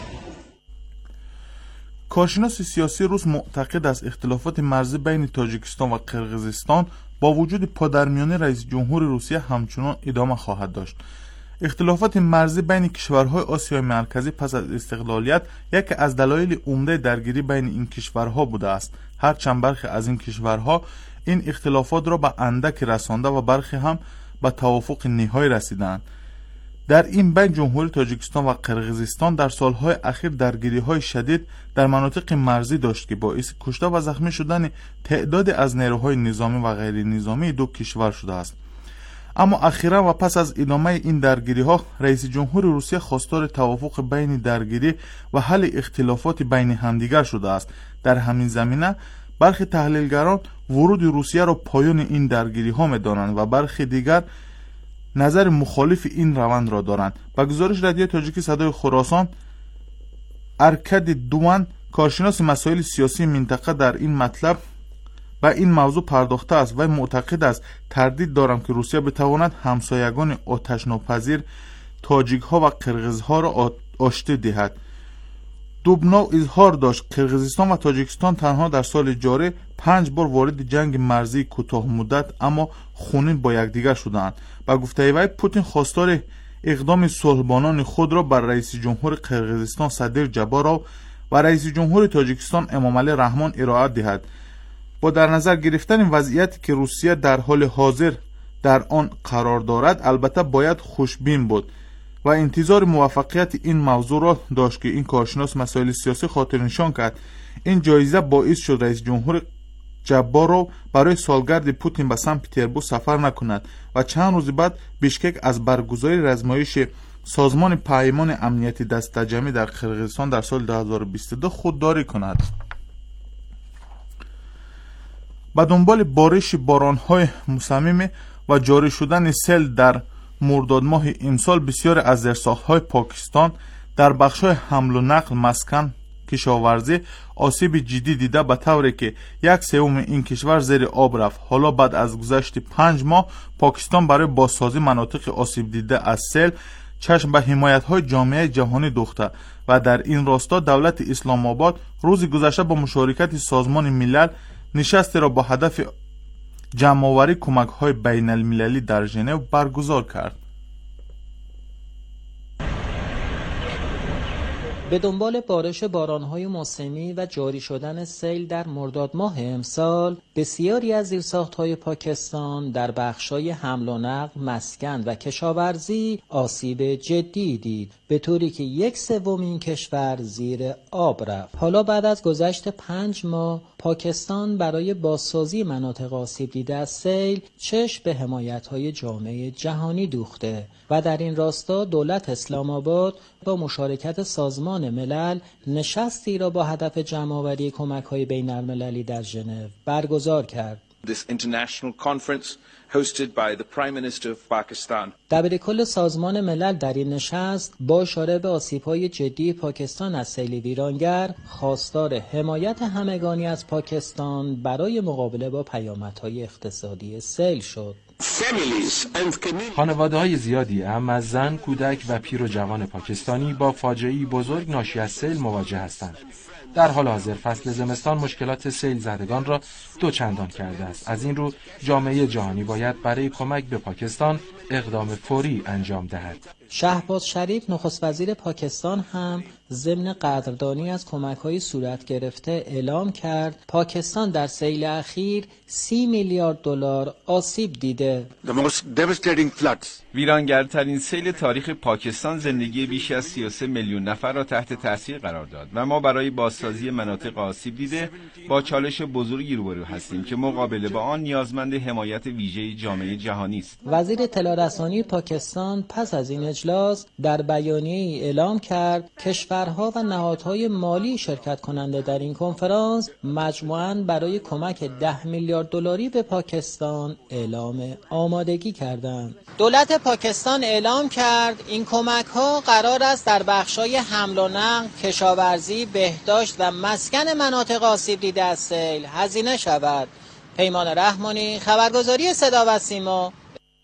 کارشناس سیاسی روس معتقد است اختلافات مرزی بین تاجیکستان و قرقیزستان با وجود پادرمیانی رئیس جمهور روسیه همچنان ادامه خواهد داشت. اختلافات مرزی بین کشورهای آسیای مرکزی پس از استقلالیت یکی از دلایل عمده درگیری بین این کشورها بوده است، هرچند برخی از این کشورها این اختلافات را به اندک رسانده و برخی هم به توافق نهایی رسیدند. در این بین جمهوری تاجیکستان و قرقیزستان در سالهای اخیر درگیری‌های شدید در مناطق مرزی داشت که باعث کشته و زخمی شدن تعدادی از نیروهای نظامی و غیر نظامی دو کشور شده است. اما اخیراً و پس از ادامه این درگیری‌ها رئیس جمهور روسیه خواستار توافق بین درگیری و حل اختلافات بین همدیگر شده است. در همین زمینه برخی تحلیلگران ورود روسیه را پایان این درگیری‌ها می‌دانند و برخی دیگر نظر مخالف این روند را دارند. با گزارش رادیو تاجیکی صدای خراسان، ارکد دوان، کارشناس مسائل سیاسی منطقه، در این مطلب و این موضوع پرداخته است و معتقد است تردید دارم که روسیه بتواند همسایگان آتش‌ناپذیر تاجیک ها و قرقیز ها را آشتی دهد. دوبنو اظهار داشت قرقیزستان و تاجیکستان تنها در سال جاری 5 بار وارد جنگ مرزی کوتاه مدت اما خونین با یکدیگر شدند. با گفته وی پوتین خواستار اقدام صلحبانان خود را بر رئیس جمهور قرقیزستان صدر جبارov و رئیس جمهور تاجیکستان امامعلی رحمان ارائه دهد. با در نظر گرفتن وضعیتی که روسیه در حال حاضر در آن قرار دارد، البته باید خوشبین بود و انتظار موفقیت این موضوع را داشت که این کارشناس مسائل سیاسی خاطر نشان کرد این جایزه باعث شد رئیس جمهور جبارov برای سالگرد پوتین به سن پترزبورگ سفر نکند و چند روز بعد بیشکک از برگزاری رزمایش سازمان پیمان امنیتی دست جمعی در قرقیزستان در سال 2022 خودداری کند. با دنبال بارش باران‌های مصمم و جاری شدن سیل در مرداد ماه امسال، بسیار از زیرساخت‌های پاکستان در بخش‌های حمل و نقل، مسکن، کشاورزی آسیب جدی دیده، به طوری که 1/3 این کشور زیر آب رفت. حالا بعد از گذشت 5 ماه پاکستان برای بازسازی مناطق آسیب دیده از سیل چشم به حمایت‌های جامعه جهانی دوخته و در این راستا دولت اسلام آباد روز گذشته با مشارکت سازمان ملل نشستی را با هدف جمع‌آوری کمک‌های بین المللی در ژنو برگزار کرد. به دنبال بارش باران‌های موسمی و جاری شدن سیل در مرداد ماه امسال، بسیاری از زیرساخت‌های پاکستان در بخش‌های حمل و نقل، مسکن و کشاورزی آسیب جدی دید، به طوری که 1/3 این کشور زیر آب رفت. حالا بعد از گذشت 5 ماه پاکستان برای بازسازی مناطق آسیب دیده از سیل چشم به حمایت‌های جامعه جهانی دوخته و در این راستا دولت اسلام آباد با مشارکت سازمان ملل نشستی را با هدف جمع‌آوری کمک‌های بین‌المللی در ژنو برگزار کرد. This international conference hosted by the Prime Minister of Pakistan. دبیرکل سازمان ملل در این نشست با اشاره به آسیب‌های جدی پاکستان از سیل ویرانگر خواستار حمایت همگانی از پاکستان برای مقابله با پیامدهای اقتصادی سیل شد. خانواده‌های زیادی اهم از زن، کودک و پیر و جوان پاکستانی با فاجعه‌ای بزرگ ناشی از سیل مواجه هستند. در حال حاضر فصل زمستان مشکلات سیل زدگان را دوچندان کرده است. از این رو جامعه جهانی باید برای کمک به پاکستان اقدام فوری انجام دهد. شهباز شریف نخست وزیر پاکستان هم ضمن قدردانی از کمک‌های صورت گرفته اعلام کرد پاکستان در سیل اخیر 30 میلیارد دلار آسیب دیده. ویرانگرترین سیل تاریخ پاکستان زندگی بیش از 33 میلیون نفر را تحت تاثیر قرار داد و ما برای بازسازی مناطق آسیب دیده با چالش بزرگی روبرو هستیم که مقابله با آن نیازمند حمایت ویژه جامعه جهانی است. وزیر اطلاع رسانی پاکستان پس از این اجلاس در بیانیه‌ای اعلام کرد کشورها و نهادهای مالی شرکت کننده در این کنفرانس مجموعاً برای کمک 10 میلیارد دلاری به پاکستان اعلام آمادگی کردند. دولت پاکستان اعلام کرد این کمک‌ها قرار است در بخش‌های حمل و نقل، کشاورزی، بهداشت و مسکن مناطق آسیب دیده از سیل هزینه شود. پیمان رحمانی، خبرگزاری صدا و سیما.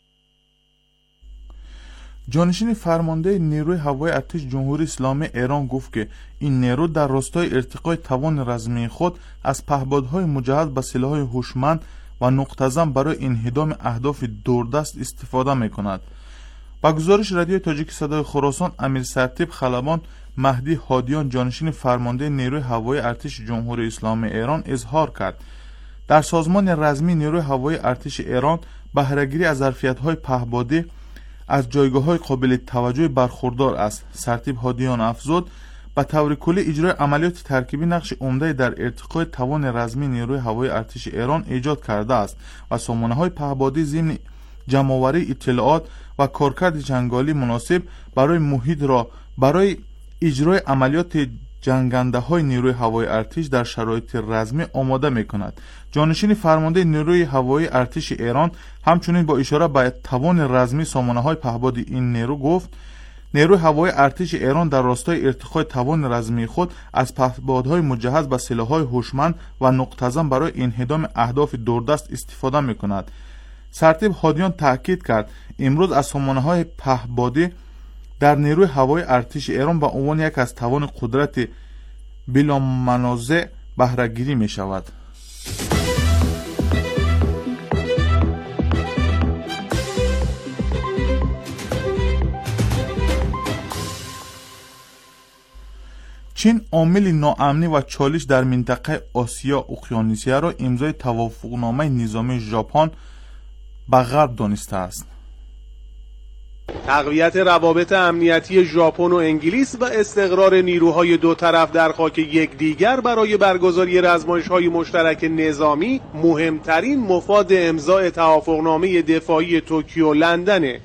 جانشین فرمانده نیروی هوایی ارتش جمهوری اسلامی ایران گفت که این نیرو در راستای ارتقای توان رزمی خود از پهپادهای مجهز به سلاح‌های هوشمند و نقطه‌زن برای انهدام اهداف دوردست استفاده می‌کند. با گزارش رادیو تاجیک صدای خراسان، امیر سرتیپ خلبان مهدی هادیان جانشین فرمانده نیروی هوایی ارتش جمهوری اسلامی ایران اظهار کرد در سازمان رزمی نیروی هوایی ارتش ایران بهره‌گیری از ظرفیت‌های پهپادی از جایگاه‌های قابل توجه برخوردار است. سرتیپ هادیان افزود به طور کلی اجرای عملیات ترکیبی نقش عمده در ارتقای توان رزمی نیروی هوایی ارتش ایران ایجاد کرده است و سامانه‌های پهپادی ضمن جمع‌آوری اطلاعات و کارکرد جنگالی مناسب برای محیط را برای اجرای عملیات جنگنده‌های نیروی هوایی ارتش در شرایط رزمی آماده می‌کند. جانشین فرمانده نیروی هوایی ارتش ایران همچنین با اشاره به توان رزمی سامانه‌های پهپادی این نیرو گفت نیروی هوایی ارتش ایران در راستای ارتقای توان رزمی خود از پهپادهای مجهز به سلاح‌های هوشمند و نقطه‌زن برای انهدام اهداف دوردست استفاده می‌کند. سرتیپ هادیان تاکید کرد امروز از سامانه‌های پهپادی در نیروی هوایی ارتش ایران به عنوان یک از توان قدرت بلا منازع بهره گیری می شود. چین عامل ناامنی و چالش در منطقه آسیا اقیانوسیه را امضای توافقنامه نظامی ژاپن به غرب دانسته است. تقویت روابط امنیتی ژاپن و انگلیس و استقرار نیروهای دو طرف در خاک یکدیگر برای برگزاری رزمایش‌های مشترک نظامی مهمترین مفاد امضای توافقنامه دفاعی توکیو لندنه.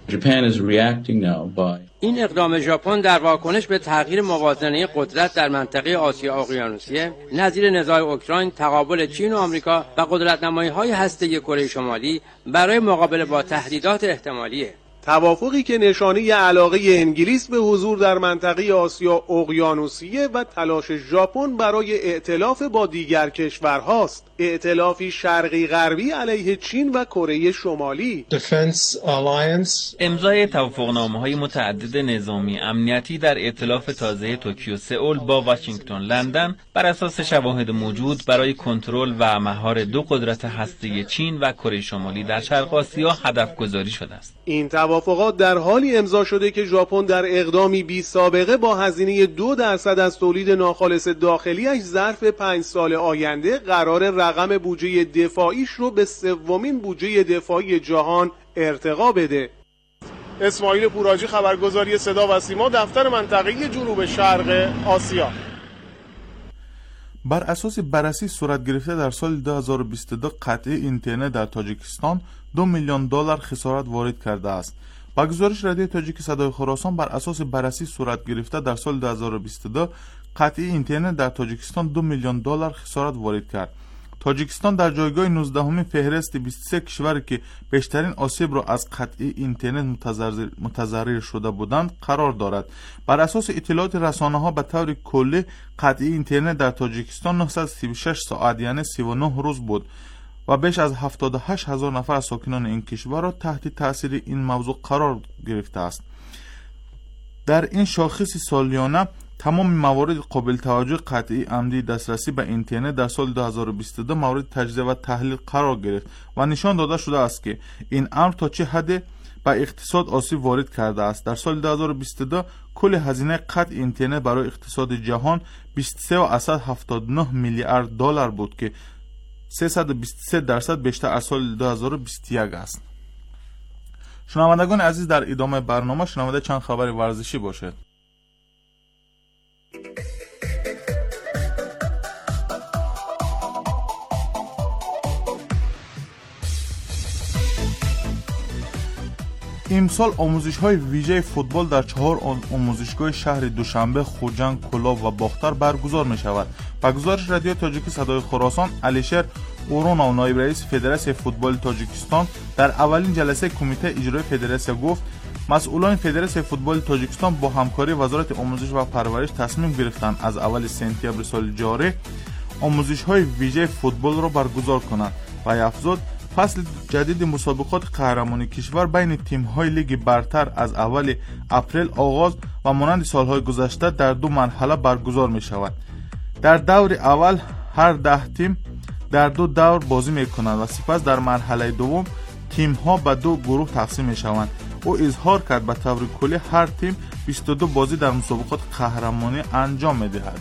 این اقدام ژاپن در واکنش به تغییر موازنه قدرت در منطقه آسیا اقیانوسیه نظیر نزاع اوکراین، تقابل چین و آمریکا و قدرت‌نمایی‌های هسته‌ای کره شمالی برای مقابله با تهدیدات احتمالیه. توافقی که نشانه علاقه انگلیس به حضور در منطقه آسیا اقیانوسیه و تلاش ژاپن برای ائتلاف با دیگر کشورهاست. ائتلافی شرقی غربی علیه چین و کره شمالی. امضای توافقنامه‌های متعدد نظامی امنیتی در ائتلاف تازه توکیو سئول با واشنگتن لندن بر اساس شواهد موجود برای کنترل و مهار دو قدرت هسته‌ای چین و کره شمالی در شرق آسیا هدف گذاری شده است. این توافقات در حالی امضا شده که ژاپن در اقدامی بی سابقه با هزینه 2% از تولید ناخالص داخلیش ظرف 5 سال آینده قرار رقم بودجه دفاعیش رو به 3مین بودجه دفاعی جهان ارتقا بده. اسماعیل پوراجی، خبرگزاری صدا و سیما، دفتر منطقه‌ای جنوب شرق آسیا. بر اساس بررسی صورت گرفته در سال 2022 قطعی اینترنت در تاجیکستان $2 میلیون خسارت وارد کرده است. با گزارش رادیو تاجیک صدای خراسان، بر اساس بررسی صورت گرفته در سال 2022 قطعی اینترنت در تاجیکستان $2 میلیون خسارت وارد کرد. تاجیکستان در جایگاه 19 فهرست 23 کشوری که بیشترین آسیب را از قطعی اینترنت متضرر شده بودند قرار دارد. بر اساس اطلاعات رسانه‌ها به طور کلی قطعی اینترنت در تاجیکستان 936 ساعت یعنی 39 روز بود و بیش از 78,000 نفر از ساکنان این کشور را تحت تاثیر این موضوع قرار گرفته است. در این شاخص سالیانه تمام موارد قابل توجه قطعی عمدی دسترسی به اینترنت در سال 2022 مورد تجزیه و تحلیل قرار گرفت و نشان داده شده است که این امر تا چه حد به اقتصاد آسیب وارد کرده است. در سال 2022 کل هزینه قطع اینترنت برای اقتصاد جهان 23.79 میلیارد دلار بود که 323% بیشتر از سال 2021 است. شنوندگان عزیز، در ادامه برنامه شنونده چند خبر ورزشی باشد. امسال آموزش‌های ویژه فوتبال در 4 آموزشگاه شهر دوشنبه، خوجند، کلاب و باختر برگزار می‌شود. با گزارش رادیو تاجیک صدای خراسان، علیشیر اورونو، نایب رئیس فدراسیون فوتبال تاجیکستان، در اولین جلسه کمیته اجرایی فدراسیون گفت مسئولان فدراسیون فوتبال تاجیکستان با همکاری وزارت آموزش و پرورش تصمیم گرفتند از اول سپتامبر سال جاری آموزش‌های ویژه فوتبال را برگزار کنند و افزود فصل جدید مسابقات قهرمانی کشور بین تیم‌های لیگ برتر از اول اپریل آغاز و مانند سال‌های گذشته در 2 مرحله برگزار می‌شود. در دور اول هر 10 تیم در 2 دور بازی می‌کنند و سپس در مرحله دوم تیم‌ها به 2 گروه تقسیم می‌شوند. او اظهار کرد به طور کلی هر تیم 22 بازی در مسابقات قهرمانی انجام می‌دهد.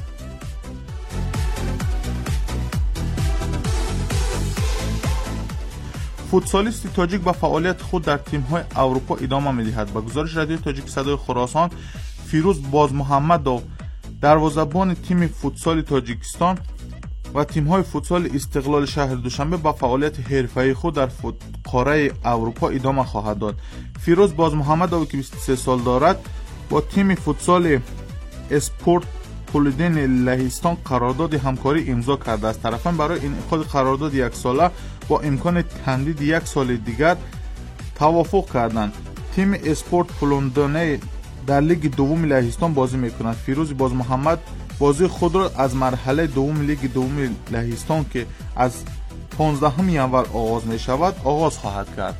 فوتسالیست تاجیک با فعالیت خود در تیم‌های اروپا ادامه می‌دهد. با گزارش رادیو تاجیک صدای خراسان، فیروز بازمحمدov، دروازه‌بان تیم فوتسال تاجیکستان و تیم‌های فوتسال استقلال شهر دوشنبه با فعالیت حرفه‌ای خود در قاره اروپا ادامه خواهد داد. فیروز بازمحمدov که 23 سال دارد با تیم فوتسال اسپورت پولدین لهستان قرارداد همکاری امضا کرده است. طرفان برای انعقاد قرارداد 1 ساله با امکان تمدید 1 سال دیگر توافق کردند. تیم اسپورت پولدین در لیگ دوم لهستان بازی می‌کند. فیروز بازمحمد بازی خود را از مرحله دوم لیگ دوم لهستان که از 15 ژانویه آغاز می‌شود آغاز خواهد کرد.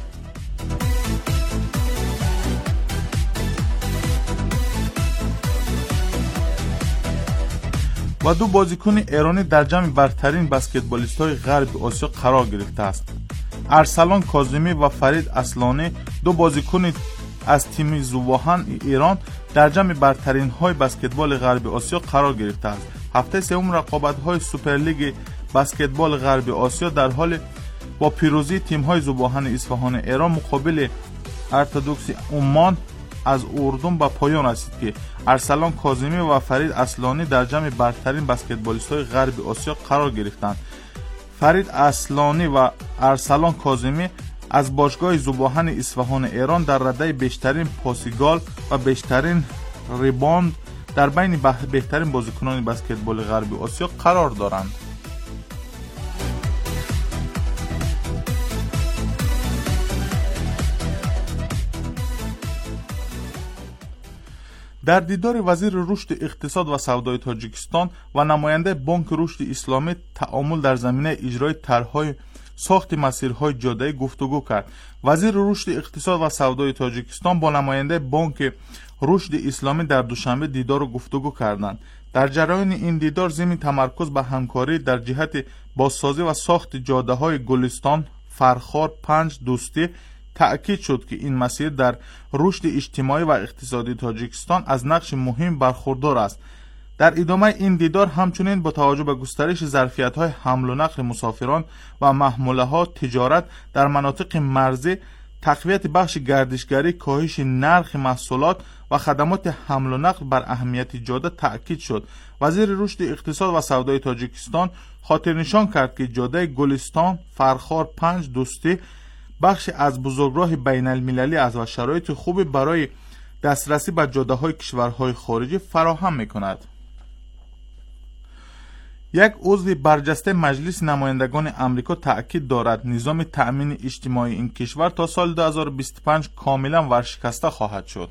و 2 بازیکن ایرانی در جمع برترین بسکتبالیست‌های غرب آسیا قرار گرفته است. ارسلان کاظمی و فرید اصلانی 2 بازیکن از تیم زوباهن ایران در جمع برترین های بسکتبال غرب آسیا قرار گرفته است. هفته سوم رقابت‌های سوپرلیگ بسکتبال غرب آسیا در حال با پیروزی تیم‌های زوباهن اصفهان ایران مقابل ارتدوکس عمان از اردن به پایان رسید که ارسلان کاظمی و فرید اصلانی در جمع برترین بسکتبالیست‌های غرب آسیا قرار گرفتند. فرید اصلانی و ارسلان کاظمی از باشگاه زوباهن اصفهان ایران در رده بیشترین پاسگال و بیشترین ریباند در بین بهترین بازیکنان بسکتبال غربی آسیا قرار دارند. در دیدار وزیر رشد اقتصاد و سودای تاجیکستان و نماینده بانک رشد اسلامی تعامل در زمینه اجرای طرح‌های ساخت مسیرهای جاده‌ای گفتگو کرد. وزیر رشد اقتصاد و سودای تاجیکستان با نماینده بانک رشد اسلامی در دوشنبه دیدار و گفتگو کردند. در جریان این دیدار ضمن تمرکز به همکاری در جهت بازسازی و ساخت جاده‌های گلستان، فرخار، پنج، دوستی، تأکید شد که این مسیر در رشد اجتماعی و اقتصادی تاجیکستان از نقش مهم برخوردار است. در ادامه این دیدار همچنین با توجه به گسترش ظرفیت‌های حمل و نقل مسافران و محموله‌ها، تجارت در مناطق مرزی، تقویت بخش گردشگری، کاهش نرخ محصولات و خدمات حمل و نقل بر اهمیت جاده تأکید شد. وزیر رشد اقتصاد و سودای تاجیکستان خاطر نشان کرد که جاده گلستان، فرخار 5 دوستی بخش از بزرگراه بین المللی است و شرایط خوبی برای دسترسی به جاده‌های کشورهای خارجی فراهم می‌کند. یک عضو برجسته مجلس نمایندگان امریکا تأکید دارد نظام تأمین اجتماعی این کشور تا سال 2025 کاملا ورشکسته خواهد شد.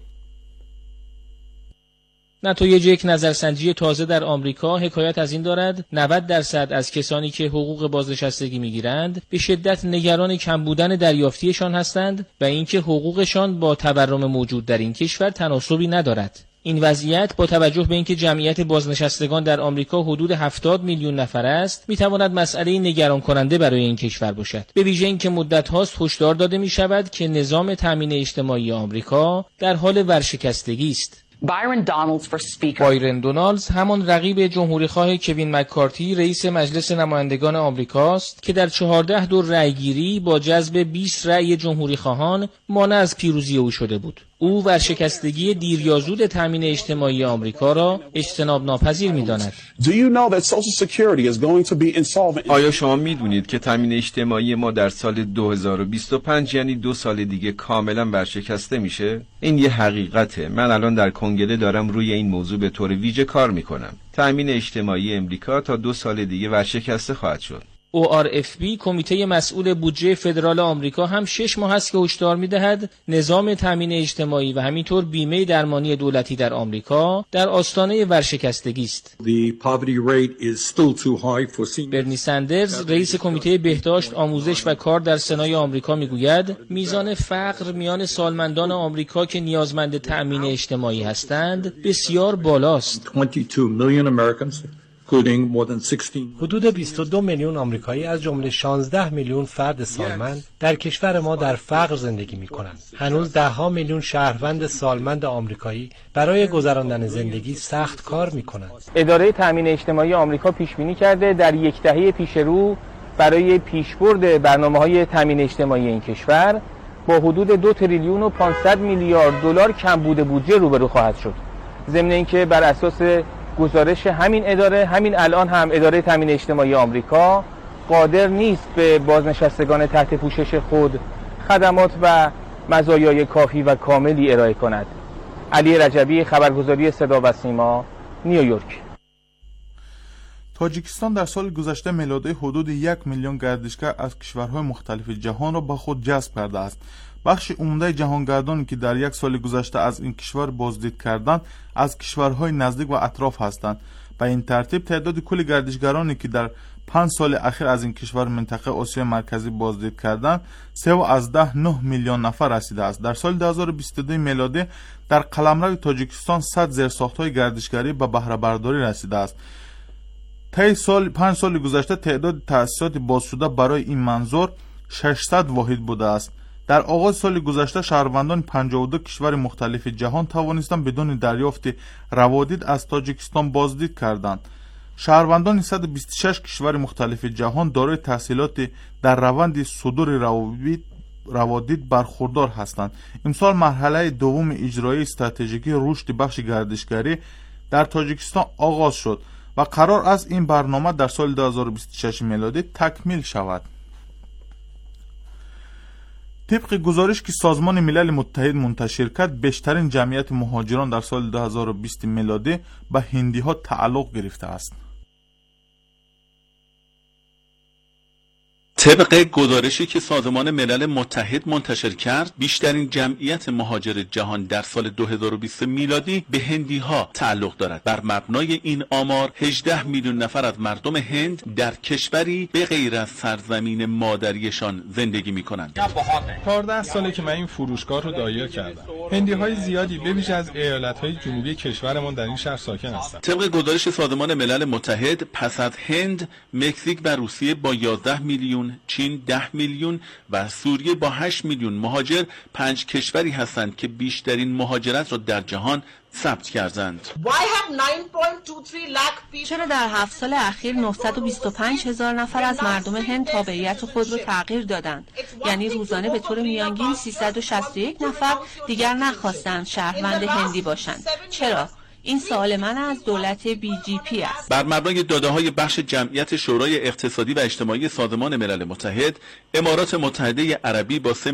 نتایج یک نظرسنجی تازه در آمریکا حکایت از این دارد 90% از کسانی که حقوق بازنشستگی میگیرند به شدت نگران کم بودن دریافتیشان هستند و اینکه حقوقشان با تورم موجود در این کشور تناسبی ندارد. این وضعیت با توجه به اینکه جمعیت بازنشستگان در آمریکا حدود 70 میلیون نفر است، میتواند مسئله نگران کننده برای این کشور باشد. به ویژه اینکه مدت هاست هشدار داده می شود که نظام تامین اجتماعی آمریکا در حال ورشکستگی است. بایرن دونالدز همان رقیب جمهوریخواه کوین مککارتی رئیس مجلس نمایندگان آمریکاست که در 14 دور رأیگیری با جذب 20 رأی جمهوریخواهان مانع از پیروزی او شده بود. او ورشکستگی دیر یا زود تامین اجتماعی آمریکا را اجتناب ناپذیر می‌داند. آیا شما می‌دونید که تامین اجتماعی ما در سال 2025 یعنی 2 سال دیگه کاملا ورشکسته میشه؟ این یه حقیقته. من الان در کنگره دارم روی این موضوع به طور ویژه کار می‌کنم. تامین اجتماعی امریکا تا 2 سال دیگه ورشکسته خواهد شد. ORFB کمیته مسئول بودجه فدرال آمریکا هم 6 ماه است که هشدار می‌دهد نظام تامین اجتماعی و همینطور بیمه درمانی دولتی در آمریکا در آستانه ورشکستگی است. برنی سندرز رئیس کمیته بهداشت، آموزش و کار در سنای آمریکا میگوید میزان فقر میان سالمندان آمریکا که نیازمند تامین اجتماعی هستند بسیار بالاست. حدود 22 میلیون آمریکایی از جمله 16 میلیون فرد سالمند در کشور ما در فقر زندگی می‌کنند. هنوز 10 میلیون شهروند سالمند آمریکایی برای گذراندن زندگی سخت کار می‌کنند. اداره تامین اجتماعی آمریکا پیش‌بینی کرده در یک دهه پیش رو برای پیشبرد برنامه‌های تامین اجتماعی این کشور با حدود 2 تریلیون و 500 میلیارد دلار کمبود بودجه روبرو خواهد شد. ضمن اینکه بر اساس گزارش همین اداره، همین الان هم اداره تامین اجتماعی آمریکا قادر نیست به بازنشستگان تحت پوشش خود خدمات و مزایای کافی و کاملی ارائه کند. علی رجبی، خبرگزاری صدا و سیما، نیویورک. تاجیکستان در سال گذشته میلادی حدود 1 میلیون گردشگر از کشورهای مختلف جهان را با خود جذب کرده است. بخش عمده جهانگردانی که در 1 سال گذشته از این کشور بازدید کردند از کشورهای نزدیک و اطراف هستند. به این ترتیب تعداد کل گردشگرانی که در 5 سال اخیر از این کشور منطقه آسیا مرکزی بازدید کردند 3.9 میلیون نفر رسیده است. در سال 2022 میلادی در قلمرو تاجیکستان 100 زیرساخت‌های گردشگری به بهره برداری رسیده است. طی 5 سال گذشته تعداد تأسیسات باز شده برای این منظور 600 واحد بوده است. در آغاز سال گذشته شهروندان 52 کشور مختلف جهان توانستند بدون دریافت روادید از تاجیکستان بازدید کردند. شهروندان 126 کشور مختلف جهان دارای تحصیلات در روند صدور روادید برخوردار هستند. امسال مرحله دوم اجرایی استراتژیک رشد بخش گردشگری در تاجیکستان آغاز شد و قرار است این برنامه در سال 2026 میلادی تکمیل شود. طبق گزارش که سازمان ملل متحد منتشر کرد بیشترین جمعیت مهاجران در سال 2020 میلادی به هندی ها تعلق گرفته است. طبق گزارشی که سازمان ملل متحد منتشر کرد، بیشترین جمعیت مهاجر جهان در سال 2020 میلادی به هندی ها تعلق دارد. بر مبنای این آمار 18 میلیون نفر از مردم هند در کشوری به غیر از سرزمین مادریشان زندگی می کنند. 14 ساله که من این فروشگاه رو دایر کردم. هندی های زیادی به ویژه از ایالت های جنوبی کشورمان در این شهر ساکن هستند. طبق گزارش سازمان ملل متحد پس از هند، مکزیک و روسیه با 11 میلیون میلیون، چین 10 میلیون و سوریه با 8 میلیون مهاجر 5 کشوری هستند که بیشترین مهاجرت را در جهان ثبت کردند. چرا در 7 سال اخیر 925,000 نفر از مردم هند تابعیت خود را تغییر دادند؟ یعنی روزانه به طور میانگین 361 نفر دیگر نخواستند شهروند هندی باشند. چرا؟ این سوال من از دولت BJP است. بر مبنای داده‌های بخش جمعیت شورای اقتصادی و اجتماعی سازمان ملل متحد، امارات متحده عربی با